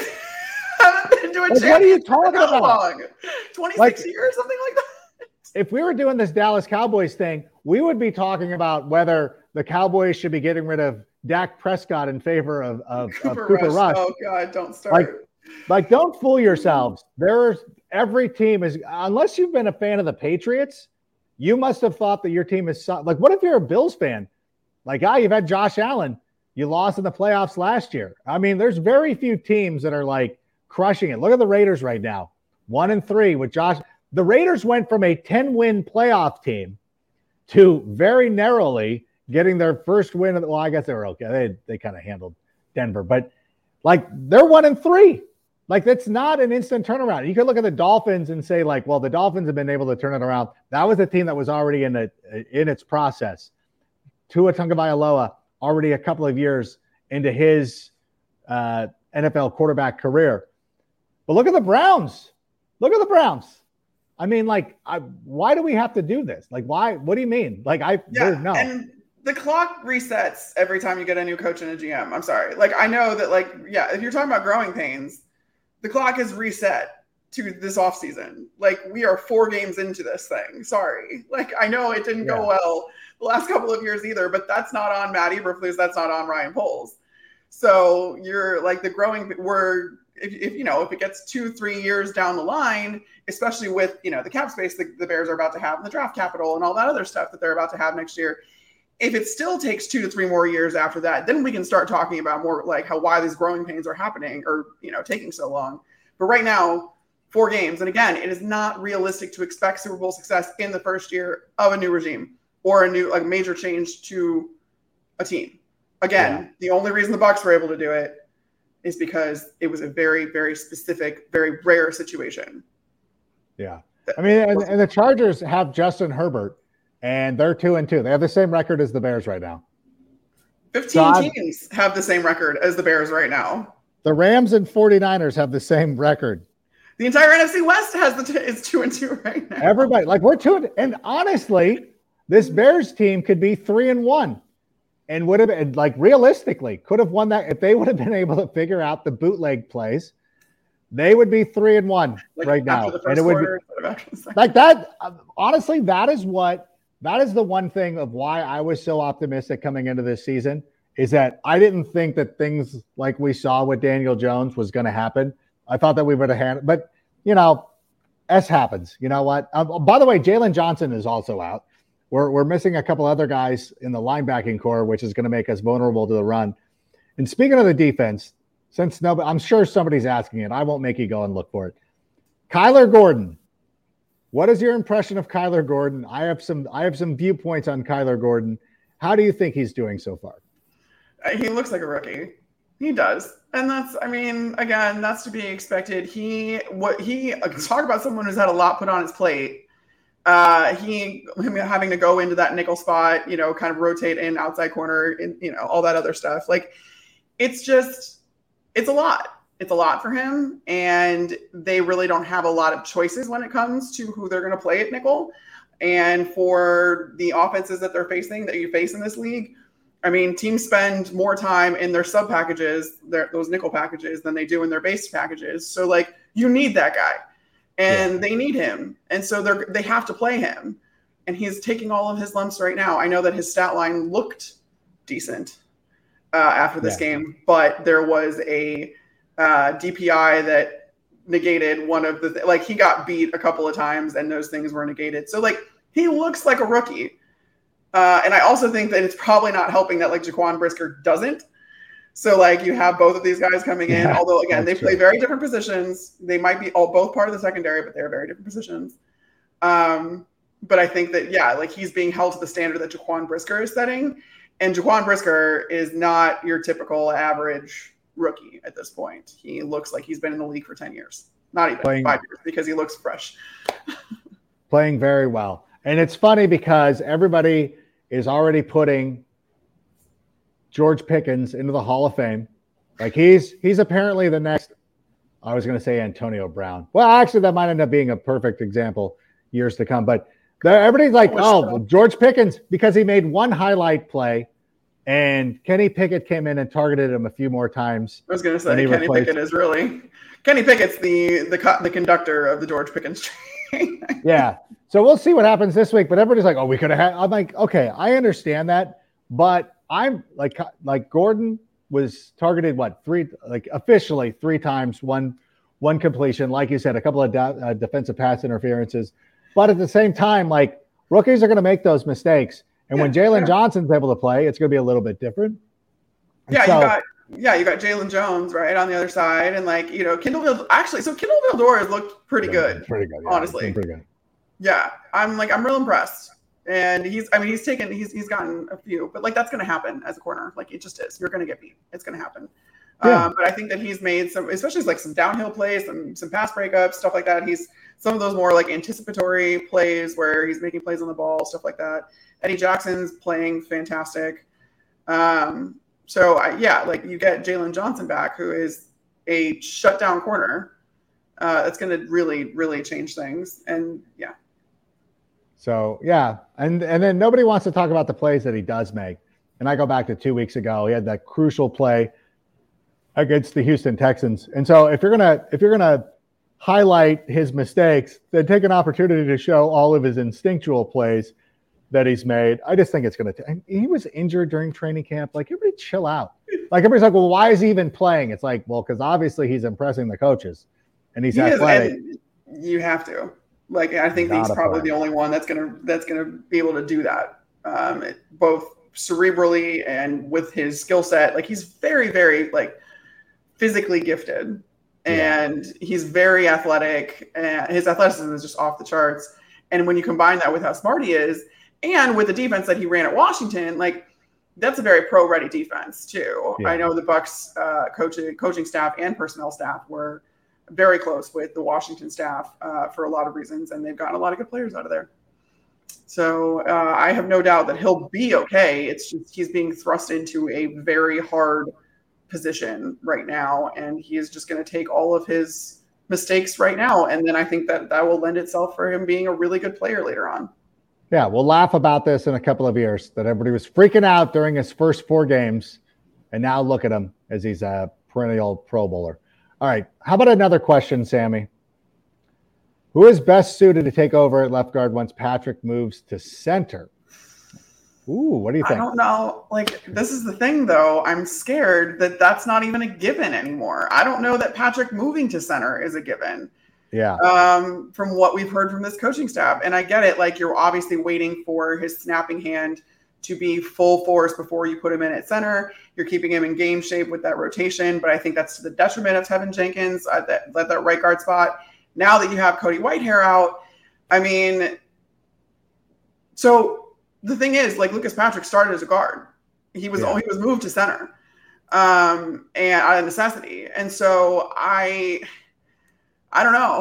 what are you talking about? Long? 26 years, something like that. If we were doing this Dallas Cowboys thing, we would be talking about whether the Cowboys should be getting rid of Dak Prescott in favor of Cooper Rush. Oh God, don't start. Like don't fool yourselves. Every team is, unless you've been a fan of the Patriots, you must have thought that your team is like. What if you're a Bills fan? Like, you've had Josh Allen. You lost in the playoffs last year. I mean, there's very few teams that are like crushing it. Look at the Raiders right now, 1-3 with Josh. The Raiders went from a 10-win playoff team to very narrowly getting their first win. Well, I guess they were okay. They kind of handled Denver, but they're 1-3. Like that's not an instant turnaround. You could look at the Dolphins and say the Dolphins have been able to turn it around. That was a team that was already in its process. Tua Tagovailoa already a couple of years into his NFL quarterback career. But look at the Browns. I mean, why do we have to do this? Why? What do you mean? No. And the clock resets every time you get a new coach and a GM. I'm sorry. I know that, if you're talking about growing pains, the clock is reset to this offseason. We are 4 games into this thing. Sorry. I know it didn't go well the last couple of years either, but that's not on Matt Eberflus. That's not on Ryan Poles. So you're the growing, if it gets 2-3 years down the line, especially with, the cap space the Bears are about to have and the draft capital and all that other stuff that they're about to have next year. If it still takes 2 to 3 more years after that, then we can start talking about more why these growing pains are happening or, taking so long. But right now, 4 games. And again, it is not realistic to expect Super Bowl success in the first year of a new regime or a new major change to a team. Again, the only reason the Bucs were able to do it is because it was a very, very specific, very rare situation. Yeah. I mean, and the Chargers have Justin Herbert, and they're 2-2. They have the same record as the Bears right now. 15 teams have the same record as the Bears right now. The Rams and 49ers have the same record. The entire NFC West is 2-2 right now. Everybody, like we're 2, and honestly, this Bears team could be 3-1, and would have been, like, realistically could have won that if they would have been able to figure out the bootleg plays. They would be 3-1 right now, and it would be like that. Honestly, that is the one thing of why I was so optimistic coming into this season, is that I didn't think that things like we saw with Daniel Jones was going to happen. I thought that we would have had, but S happens. You know what? By the way, Jalen Johnson is also out. We're missing a couple other guys in the linebacking core, which is going to make us vulnerable to the run. And speaking of the defense, since I'm sure somebody's asking it, I won't make you go and look for it. Kyler Gordon. What is your impression of Kyler Gordon? I have some viewpoints on Kyler Gordon. How do you think he's doing so far? He looks like a rookie. He does. And that's to be expected. Talk about someone who's had a lot put on his plate. Him having to go into that nickel spot, kind of rotate in outside corner and, all that other stuff. Like, it's a lot. It's a lot for him. And they really don't have a lot of choices when it comes to who they're going to play at nickel. And for the offenses that they're facing, that you face in this league, I mean, teams spend more time in their sub packages, those nickel packages, than they do in their base packages. So, like, you need that guy, and they need him, and so they have to play him, and he's taking all of his lumps right now. I know that his stat line looked decent after this game, but there was a DPI that negated one of the he got beat a couple of times, and those things were negated. So, like, he looks like a rookie. And I also think that it's probably not helping that, like, Jaquan Brisker doesn't. So, like, you have both of these guys coming in, although, again, they play very different positions. They might be both part of the secondary, but they're very different positions. But I think that, like, he's being held to the standard that Jaquan Brisker is setting. And Jaquan Brisker is not your typical average rookie at this point. He looks like he's been in the league for 10 years. Not even 5 years, because he looks fresh. Playing very well. And it's funny because everybody is already putting George Pickens into the Hall of Fame. Like, he's apparently the next, I was going to say Antonio Brown. Well, actually, that might end up being a perfect example years to come. But everybody's like, George Pickens, because he made one highlight play, and Kenny Pickett came in and targeted him a few more times. I was going to say, Kenny Pickett's the conductor of the George Pickens train. Yeah. So we'll see what happens this week, but everybody's like, we could have had, I'm like, okay, I understand that, but I'm like Gordon was targeted, officially 3 times, one completion, like you said, a couple of defensive pass interferences, but at the same time, like, rookies are going to make those mistakes. And when Jalen Johnson's able to play, it's going to be a little bit different. And you got Jalen Jones right on the other side, and Kindle Vildor has looked pretty good. Pretty good, honestly. Pretty good. Yeah, I'm real impressed, and he's gotten a few, but that's going to happen as a corner. Like, it just is. You're going to get beat. It's going to happen. Yeah. But I think that he's made some, especially some downhill plays, some pass breakups, stuff like that. He's some of those more anticipatory plays where he's making plays on the ball, stuff like that. Eddie Jackson's playing fantastic. So you get Jalen Johnson back, who is a shutdown corner. That's going to really, really change things. And So, and then nobody wants to talk about the plays that he does make. And I go back to 2 weeks ago, he had that crucial play against the Houston Texans. And so if you're gonna highlight his mistakes, then take an opportunity to show all of his instinctual plays that he's made. I just think it's going to – he was injured during training camp. Like, everybody chill out. Like, everybody's like, well, why is he even playing? It's like, well, because obviously he's impressing the coaches, and he's athletic. You have to. I think he's probably the only one that's gonna be able to do that, both cerebrally and with his skill set. Like, he's very, very physically gifted, and he's very athletic, and his athleticism is just off the charts. And when you combine that with how smart he is, and with the defense that he ran at Washington, that's a very pro-ready defense too. Yeah. I know the Bucs coaching staff and personnel staff were very close with the Washington staff for a lot of reasons, and they've gotten a lot of good players out of there. So I have no doubt that he'll be okay. It's just he's being thrust into a very hard position right now, and he is just going to take all of his mistakes right now. And then I think that will lend itself for him being a really good player later on. Yeah, we'll laugh about this in a couple of years, that everybody was freaking out during his first 4 games. And now look at him as he's a perennial Pro Bowler. All right, how about another question, Sammy? Who is best suited to take over at left guard once Patrick moves to center? Ooh, what do you think? I don't know. Like, this is the thing, though. I'm scared that that's not even a given anymore. I don't know that Patrick moving to center is a given. Yeah. From what we've heard from this coaching staff. And I get it. Like, you're obviously waiting for his snapping hand to be full force before you put him in at center. You're keeping him in game shape with that rotation. But I think that's to the detriment of Tevin Jenkins at that right guard spot. Now that you have Cody Whitehair out, I mean, so the thing is, like, Lucas Patrick started as a guard. He was moved to center, and out of necessity. And so I don't know.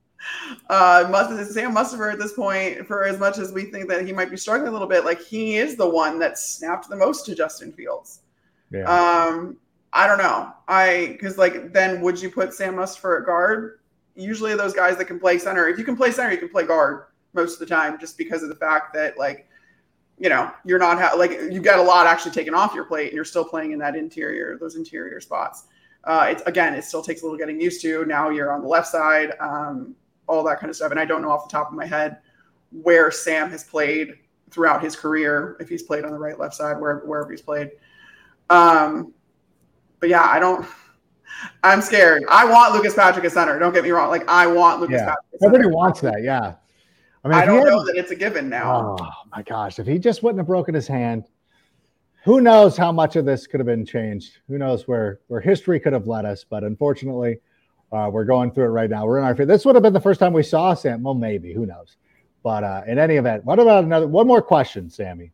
Sam Mustipher at this point, for as much as we think that he might be struggling a little bit, like, he is the one that snapped the most to Justin Fields. Yeah. I don't know. Because like, then would you put Sam Mustipher at guard? Usually those guys that can play center, if you can play center, you can play guard most of the time, just because of the fact that, like, you know, you're not you've got a lot actually taken off your plate and you're still playing in those interior spots. It still takes a little getting used to. Now you're on the left side, all that kind of stuff. And I don't know off the top of my head where Sam has played throughout his career, if he's played on the right, left side, wherever he's played. But yeah, I'm scared. I want Lucas Patrick at center. Don't get me wrong. Like, I want Lucas Patrick at center. Everybody wants that, yeah. I mean, I don't know that it's a given now. Oh, my gosh. If he just wouldn't have broken his hand, who knows how much of this could have been changed? Who knows where history could have led us? But unfortunately, we're going through it right now. We're in our – this would have been the first time we saw Sam. Well, maybe. Who knows? But in any event, what about one more question, Sammy?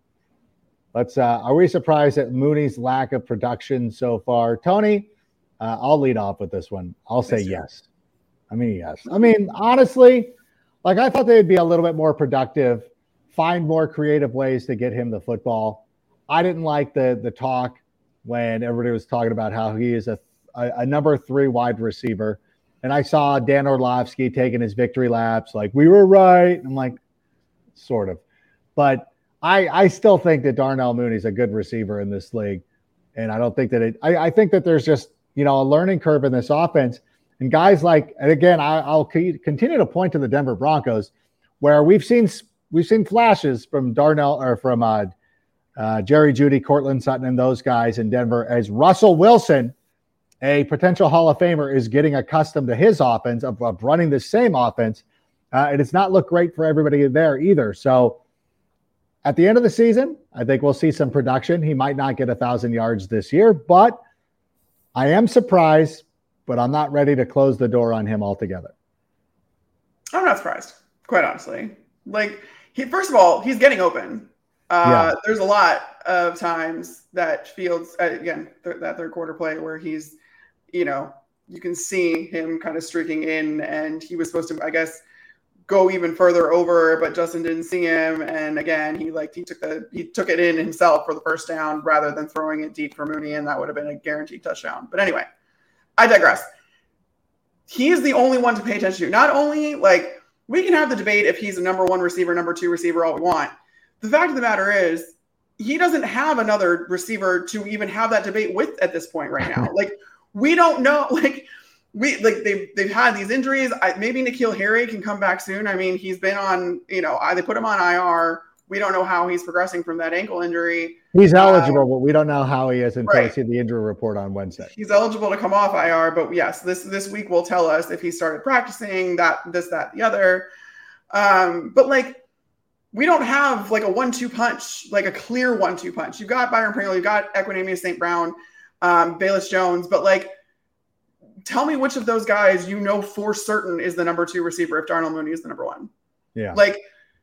Are we surprised at Mooney's lack of production so far? Tony, I'll lead off with this one. I'll say yes. I mean, yes. I mean, honestly, like, I thought they'd be a little bit more productive, find more creative ways to get him the football. I didn't like the talk when everybody was talking about how he is a number 3 wide receiver. And I saw Dan Orlovsky taking his victory laps, like, we were right. I'm like, sort of. But I still think that Darnell Mooney's a good receiver in this league. And I don't think that I think that there's just, you know, a learning curve in this offense. And guys like, and again, I'll continue to point to the Denver Broncos, where we've seen flashes from Darnell, or from Jerry Jeudy, Cortland Sutton, and those guys in Denver, as Russell Wilson, a potential Hall of Famer, is getting accustomed to his offense of running the same offense. And it's not looked great for everybody there either. So at the end of the season, I think we'll see some production. He might not get 1,000 yards this year, but I am surprised, but I'm not ready to close the door on him altogether. I'm not surprised, quite honestly. Like, first of all, he's getting open. There's a lot of times that Fields, again, that third quarter play where he's, you know, you can see him kind of streaking in, and he was supposed to, I guess, go even further over, but Justin didn't see him. And again, he took it in himself for the first down rather than throwing it deep for Mooney, and that would have been a guaranteed touchdown. But anyway, I digress. He is the only one to pay attention to. Not only, like, we can have the debate if he's a number 1 receiver, number 2 receiver, all we want. The fact of the matter is, he doesn't have another receiver to even have that debate with at this point right now. Like, we don't know. They've had these injuries. Maybe N'Keal Harry can come back soon. I mean, he's been on, you know, they put him on IR. We don't know how he's progressing from that ankle injury. He's eligible, but we don't know how he is until we see the injury report on Wednesday. He's eligible to come off IR, but yes, this week will tell us if he started practicing, that, the other. But, like, we don't have, like, a 1-2 punch, like a clear 1-2 punch. You've got Byron Pringle, you've got Equanimeous St. Brown, Bayless Jones, but, like, tell me which of those guys you know for certain is the number 2 receiver if Darnell Mooney is the number 1. Yeah. Like,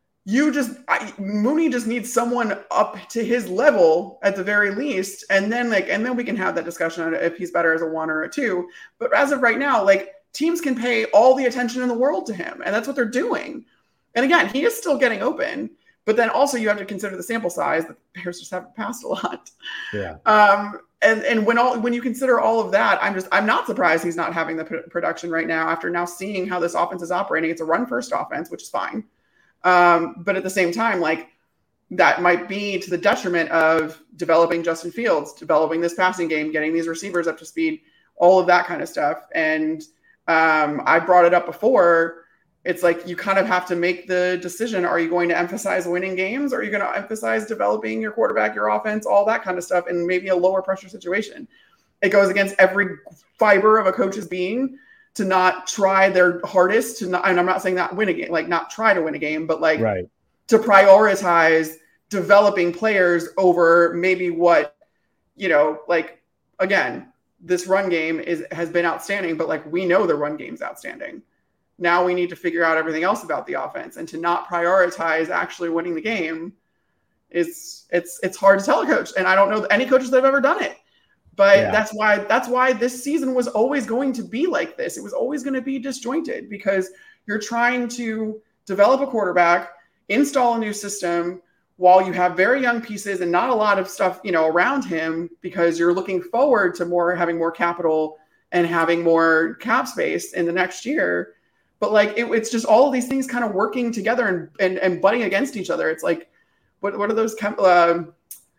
Mooney just needs someone up to his level at the very least, and then we can have that discussion on if he's better as a 1 or a 2. But as of right now, like, teams can pay all the attention in the world to him, and that's what they're doing. And again, he is still getting open, but then also you have to consider the sample size. The Bears just haven't passed a lot. Yeah. And when you consider all of that, I'm not surprised he's not having the production right now after now seeing how this offense is operating. It's a run first offense, which is fine. But at the same time, like that might be to the detriment of developing Justin Fields, developing this passing game, getting these receivers up to speed, all of that kind of stuff. And I brought it up before. It's like you kind of have to make the decision. Are you going to emphasize winning games? Or are you going to emphasize developing your quarterback, your offense, all that kind of stuff, and maybe a lower pressure situation? It goes against every fiber of a coach's being to not try their hardest to not, and I'm not saying not win a game, like not try to win a game, but like to prioritize developing players over maybe what, like, again, this run game has been outstanding, but like we know the run game's outstanding. Now we need to figure out everything else about the offense, and to not prioritize actually winning the game it's hard to tell a coach. And I don't know any coaches that have ever done it, but that's why this season was always going to be like this. It was always going to be disjointed because you're trying to develop a quarterback, install a new system while you have very young pieces and not a lot of stuff, around him, because you're looking forward to having more capital and having more cap space in the next year. But like it's just all of these things kind of working together and butting against each other. It's like, what are those? I'm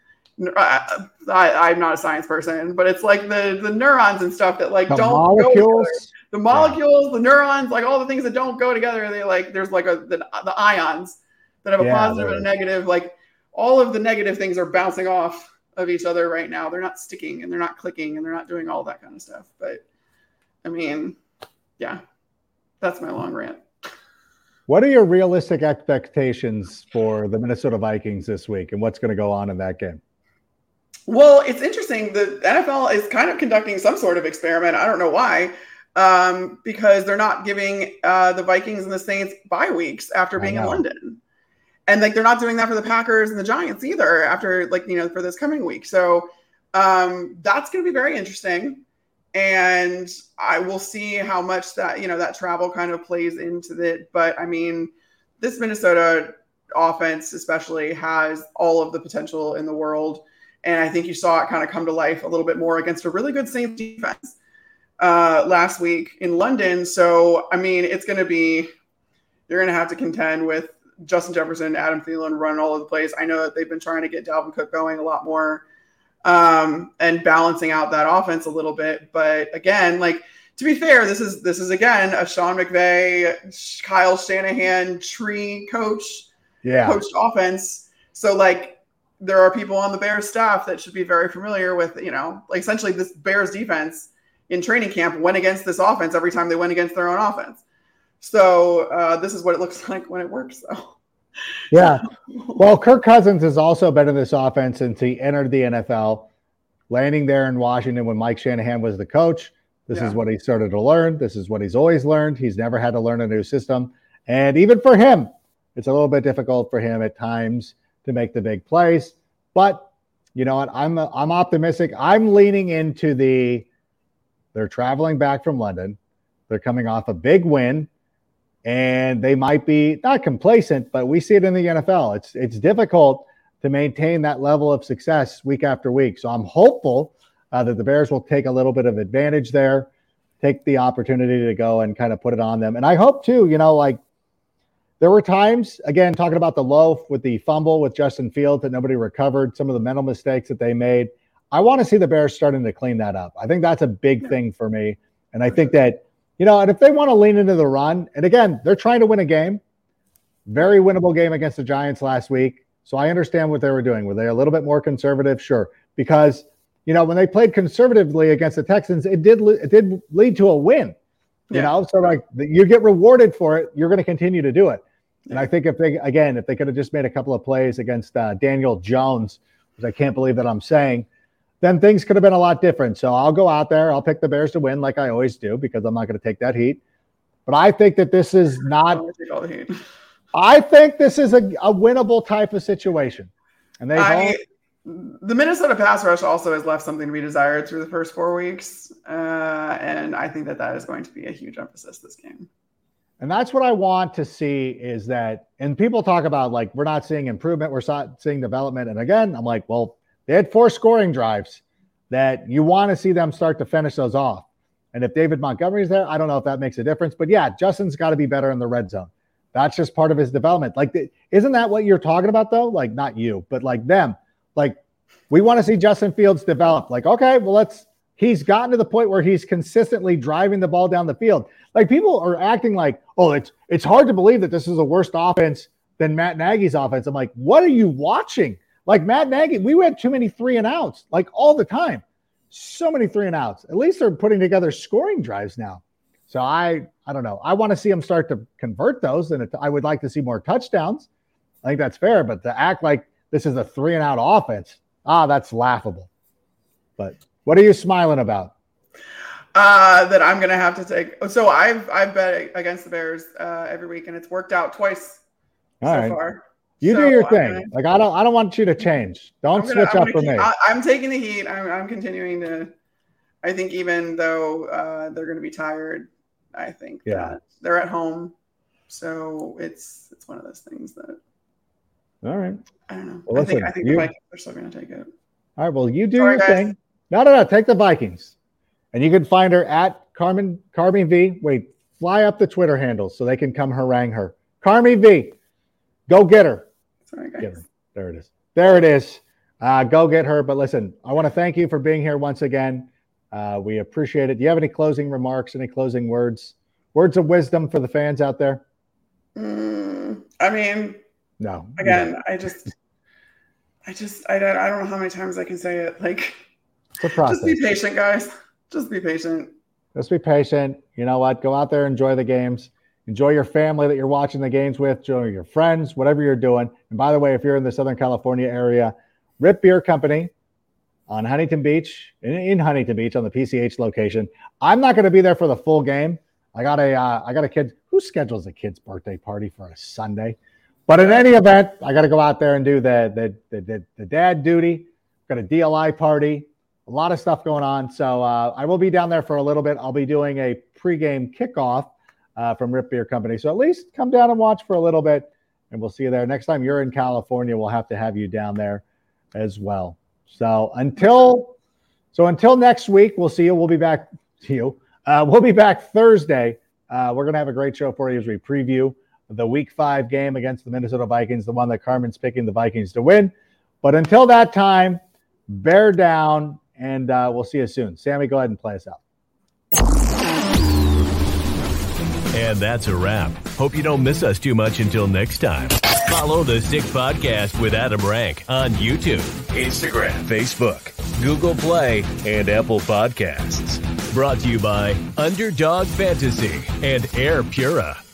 not a science person, but it's like the neurons and stuff that like the don't molecules. Go together. The molecules, the neurons, like all the things that don't go together. They like there's like the ions that have a positive and a negative. Like all of the negative things are bouncing off of each other right now. They're not sticking and they're not clicking and they're not doing all that kind of stuff. But I mean, yeah. That's my long rant. What are your realistic expectations for the Minnesota Vikings this week and what's going to go on in that game? Well, it's interesting. The NFL is kind of conducting some sort of experiment. I don't know why, because they're not giving the Vikings and the Saints bye weeks after being in London. And like they're not doing that for the Packers and the Giants either after for this coming week. So that's going to be very interesting. And I will see how much that, that travel kind of plays into it. But I mean, this Minnesota offense especially has all of the potential in the world. And I think you saw it kind of come to life a little bit more against a really good Saints defense last week in London. So, I mean, you're going to have to contend with Justin Jefferson, Adam Thielen running all over the place. I know that they've been trying to get Dalvin Cook going a lot more. And balancing out that offense a little bit. But again, like, to be fair, this is again a Sean McVay, Kyle Shanahan tree coached offense. So like there are people on the Bears staff that should be very familiar with, like essentially this Bears defense in training camp went against this offense every time they went against their own offense. So this is what it looks like when it works. So. Yeah. Well, Kirk Cousins has also been in this offense since he entered the NFL, landing there in Washington when Mike Shanahan was the coach. This is what he started to learn. This is what he's always learned. He's never had to learn a new system. And even for him, it's a little bit difficult for him at times to make the big plays. But you know what? I'm optimistic. I'm leaning into they're traveling back from London. They're coming off a big win. And they might be not complacent, but we see it in the NFL. It's difficult to maintain that level of success week after week. So I'm hopeful that the Bears will take a little bit of advantage there, take the opportunity to go and kind of put it on them. And I hope too, like there were times, again, talking about the loaf with the fumble with Justin Fields that nobody recovered, some of the mental mistakes that they made. I want to see the Bears starting to clean that up. I think that's a big thing for me. And I think that, and if they want to lean into the run, and again, they're trying to win a game, very winnable game against the Giants last week. So I understand what they were doing. Were they a little bit more conservative? Sure. Because, when they played conservatively against the Texans, it did lead to a win, so like you get rewarded for it. You're going to continue to do it. And I think if they could have just made a couple of plays against Daniel Jones, which I can't believe that I'm saying, then things could have been a lot different. So I'll go out there. I'll pick the Bears to win like I always do because I'm not going to take that heat. But I think that this is not – I think this is a winnable type of situation. And the Minnesota pass rush also has left something to be desired through the first 4 weeks. And I think that is going to be a huge emphasis this game. And that's what I want to see is that – and people talk about like we're not seeing improvement. We're not seeing development. And again, I'm like, well – they had 4 scoring drives that you want to see them start to finish those off. And if David Montgomery's there, I don't know if that makes a difference. But yeah, Justin's got to be better in the red zone. That's just part of his development. Like, isn't that what you're talking about, though? Like, not you, but like them. Like, we want to see Justin Fields develop. Like, okay, well, he's gotten to the point where he's consistently driving the ball down the field. Like, people are acting like, oh, it's hard to believe that this is a worse offense than Matt Nagy's offense. I'm like, what are you watching? Like, Matt Nagy, we had too many 3-and-outs, like, all the time. So many 3-and-outs. At least they're putting together scoring drives now. So I don't know. I want to see them start to convert those, and I would like to see more touchdowns. I think that's fair, but to act like this is a 3-and-out offense, that's laughable. But what are you smiling about? That I'm going to have to take. So I've bet against the Bears every week, and it's worked out twice far. You do your thing. Like, I don't want you to change. Don't switch up for me. I'm taking the heat. I'm continuing to. I think even though they're going to be tired, I think that they're at home, so it's one of those things that. All right. I don't know. Well, I think the Vikings are still going to take it. All right. Well, you do your thing. No. Take the Vikings, and you can find her at Carmen V. Wait, fly up the Twitter handles so they can come harangue her. Carmi V, go get her. Sorry, guys. Get her. There it is. Go get her. But listen, I want to thank you for being here once again. We appreciate it. Do you have any closing remarks, any closing words of wisdom for the fans out there? I mean, no. Again, I don't know how many times I can say it. Like, it's a process. Just be patient, guys. Just be patient. Just be patient. You know what? Go out there, enjoy the games. Enjoy your family that you're watching the games with. Enjoy your friends, whatever you're doing. And by the way, if you're in the Southern California area, Rip Beer Company on Huntington Beach, in Huntington Beach on the PCH location. I'm not going to be there for the full game. I got a kid. Who schedules a kid's birthday party for a Sunday? But in any event, I got to go out there and do the dad duty. Got a DLI party. A lot of stuff going on. So I will be down there for a little bit. I'll be doing a pregame kickoff from Rip Beer Company. So at least come down and watch for a little bit, and we'll see you there. Next time you're in California, we'll have to have you down there as well. So until next week, we'll see you. We'll be back to you. We'll be back Thursday. We're going to have a great show for you as we preview the Week 5 game against the Minnesota Vikings, the one that Carmen's picking the Vikings to win. But until that time, bear down, and we'll see you soon. Sammy, go ahead and play us out. And that's a wrap. Hope you don't miss us too much until next time. Follow the Sick Podcast with Adam Rank on YouTube, Instagram, Facebook, Google Play, and Apple Podcasts. Brought to you by Underdog Fantasy and Air Pura.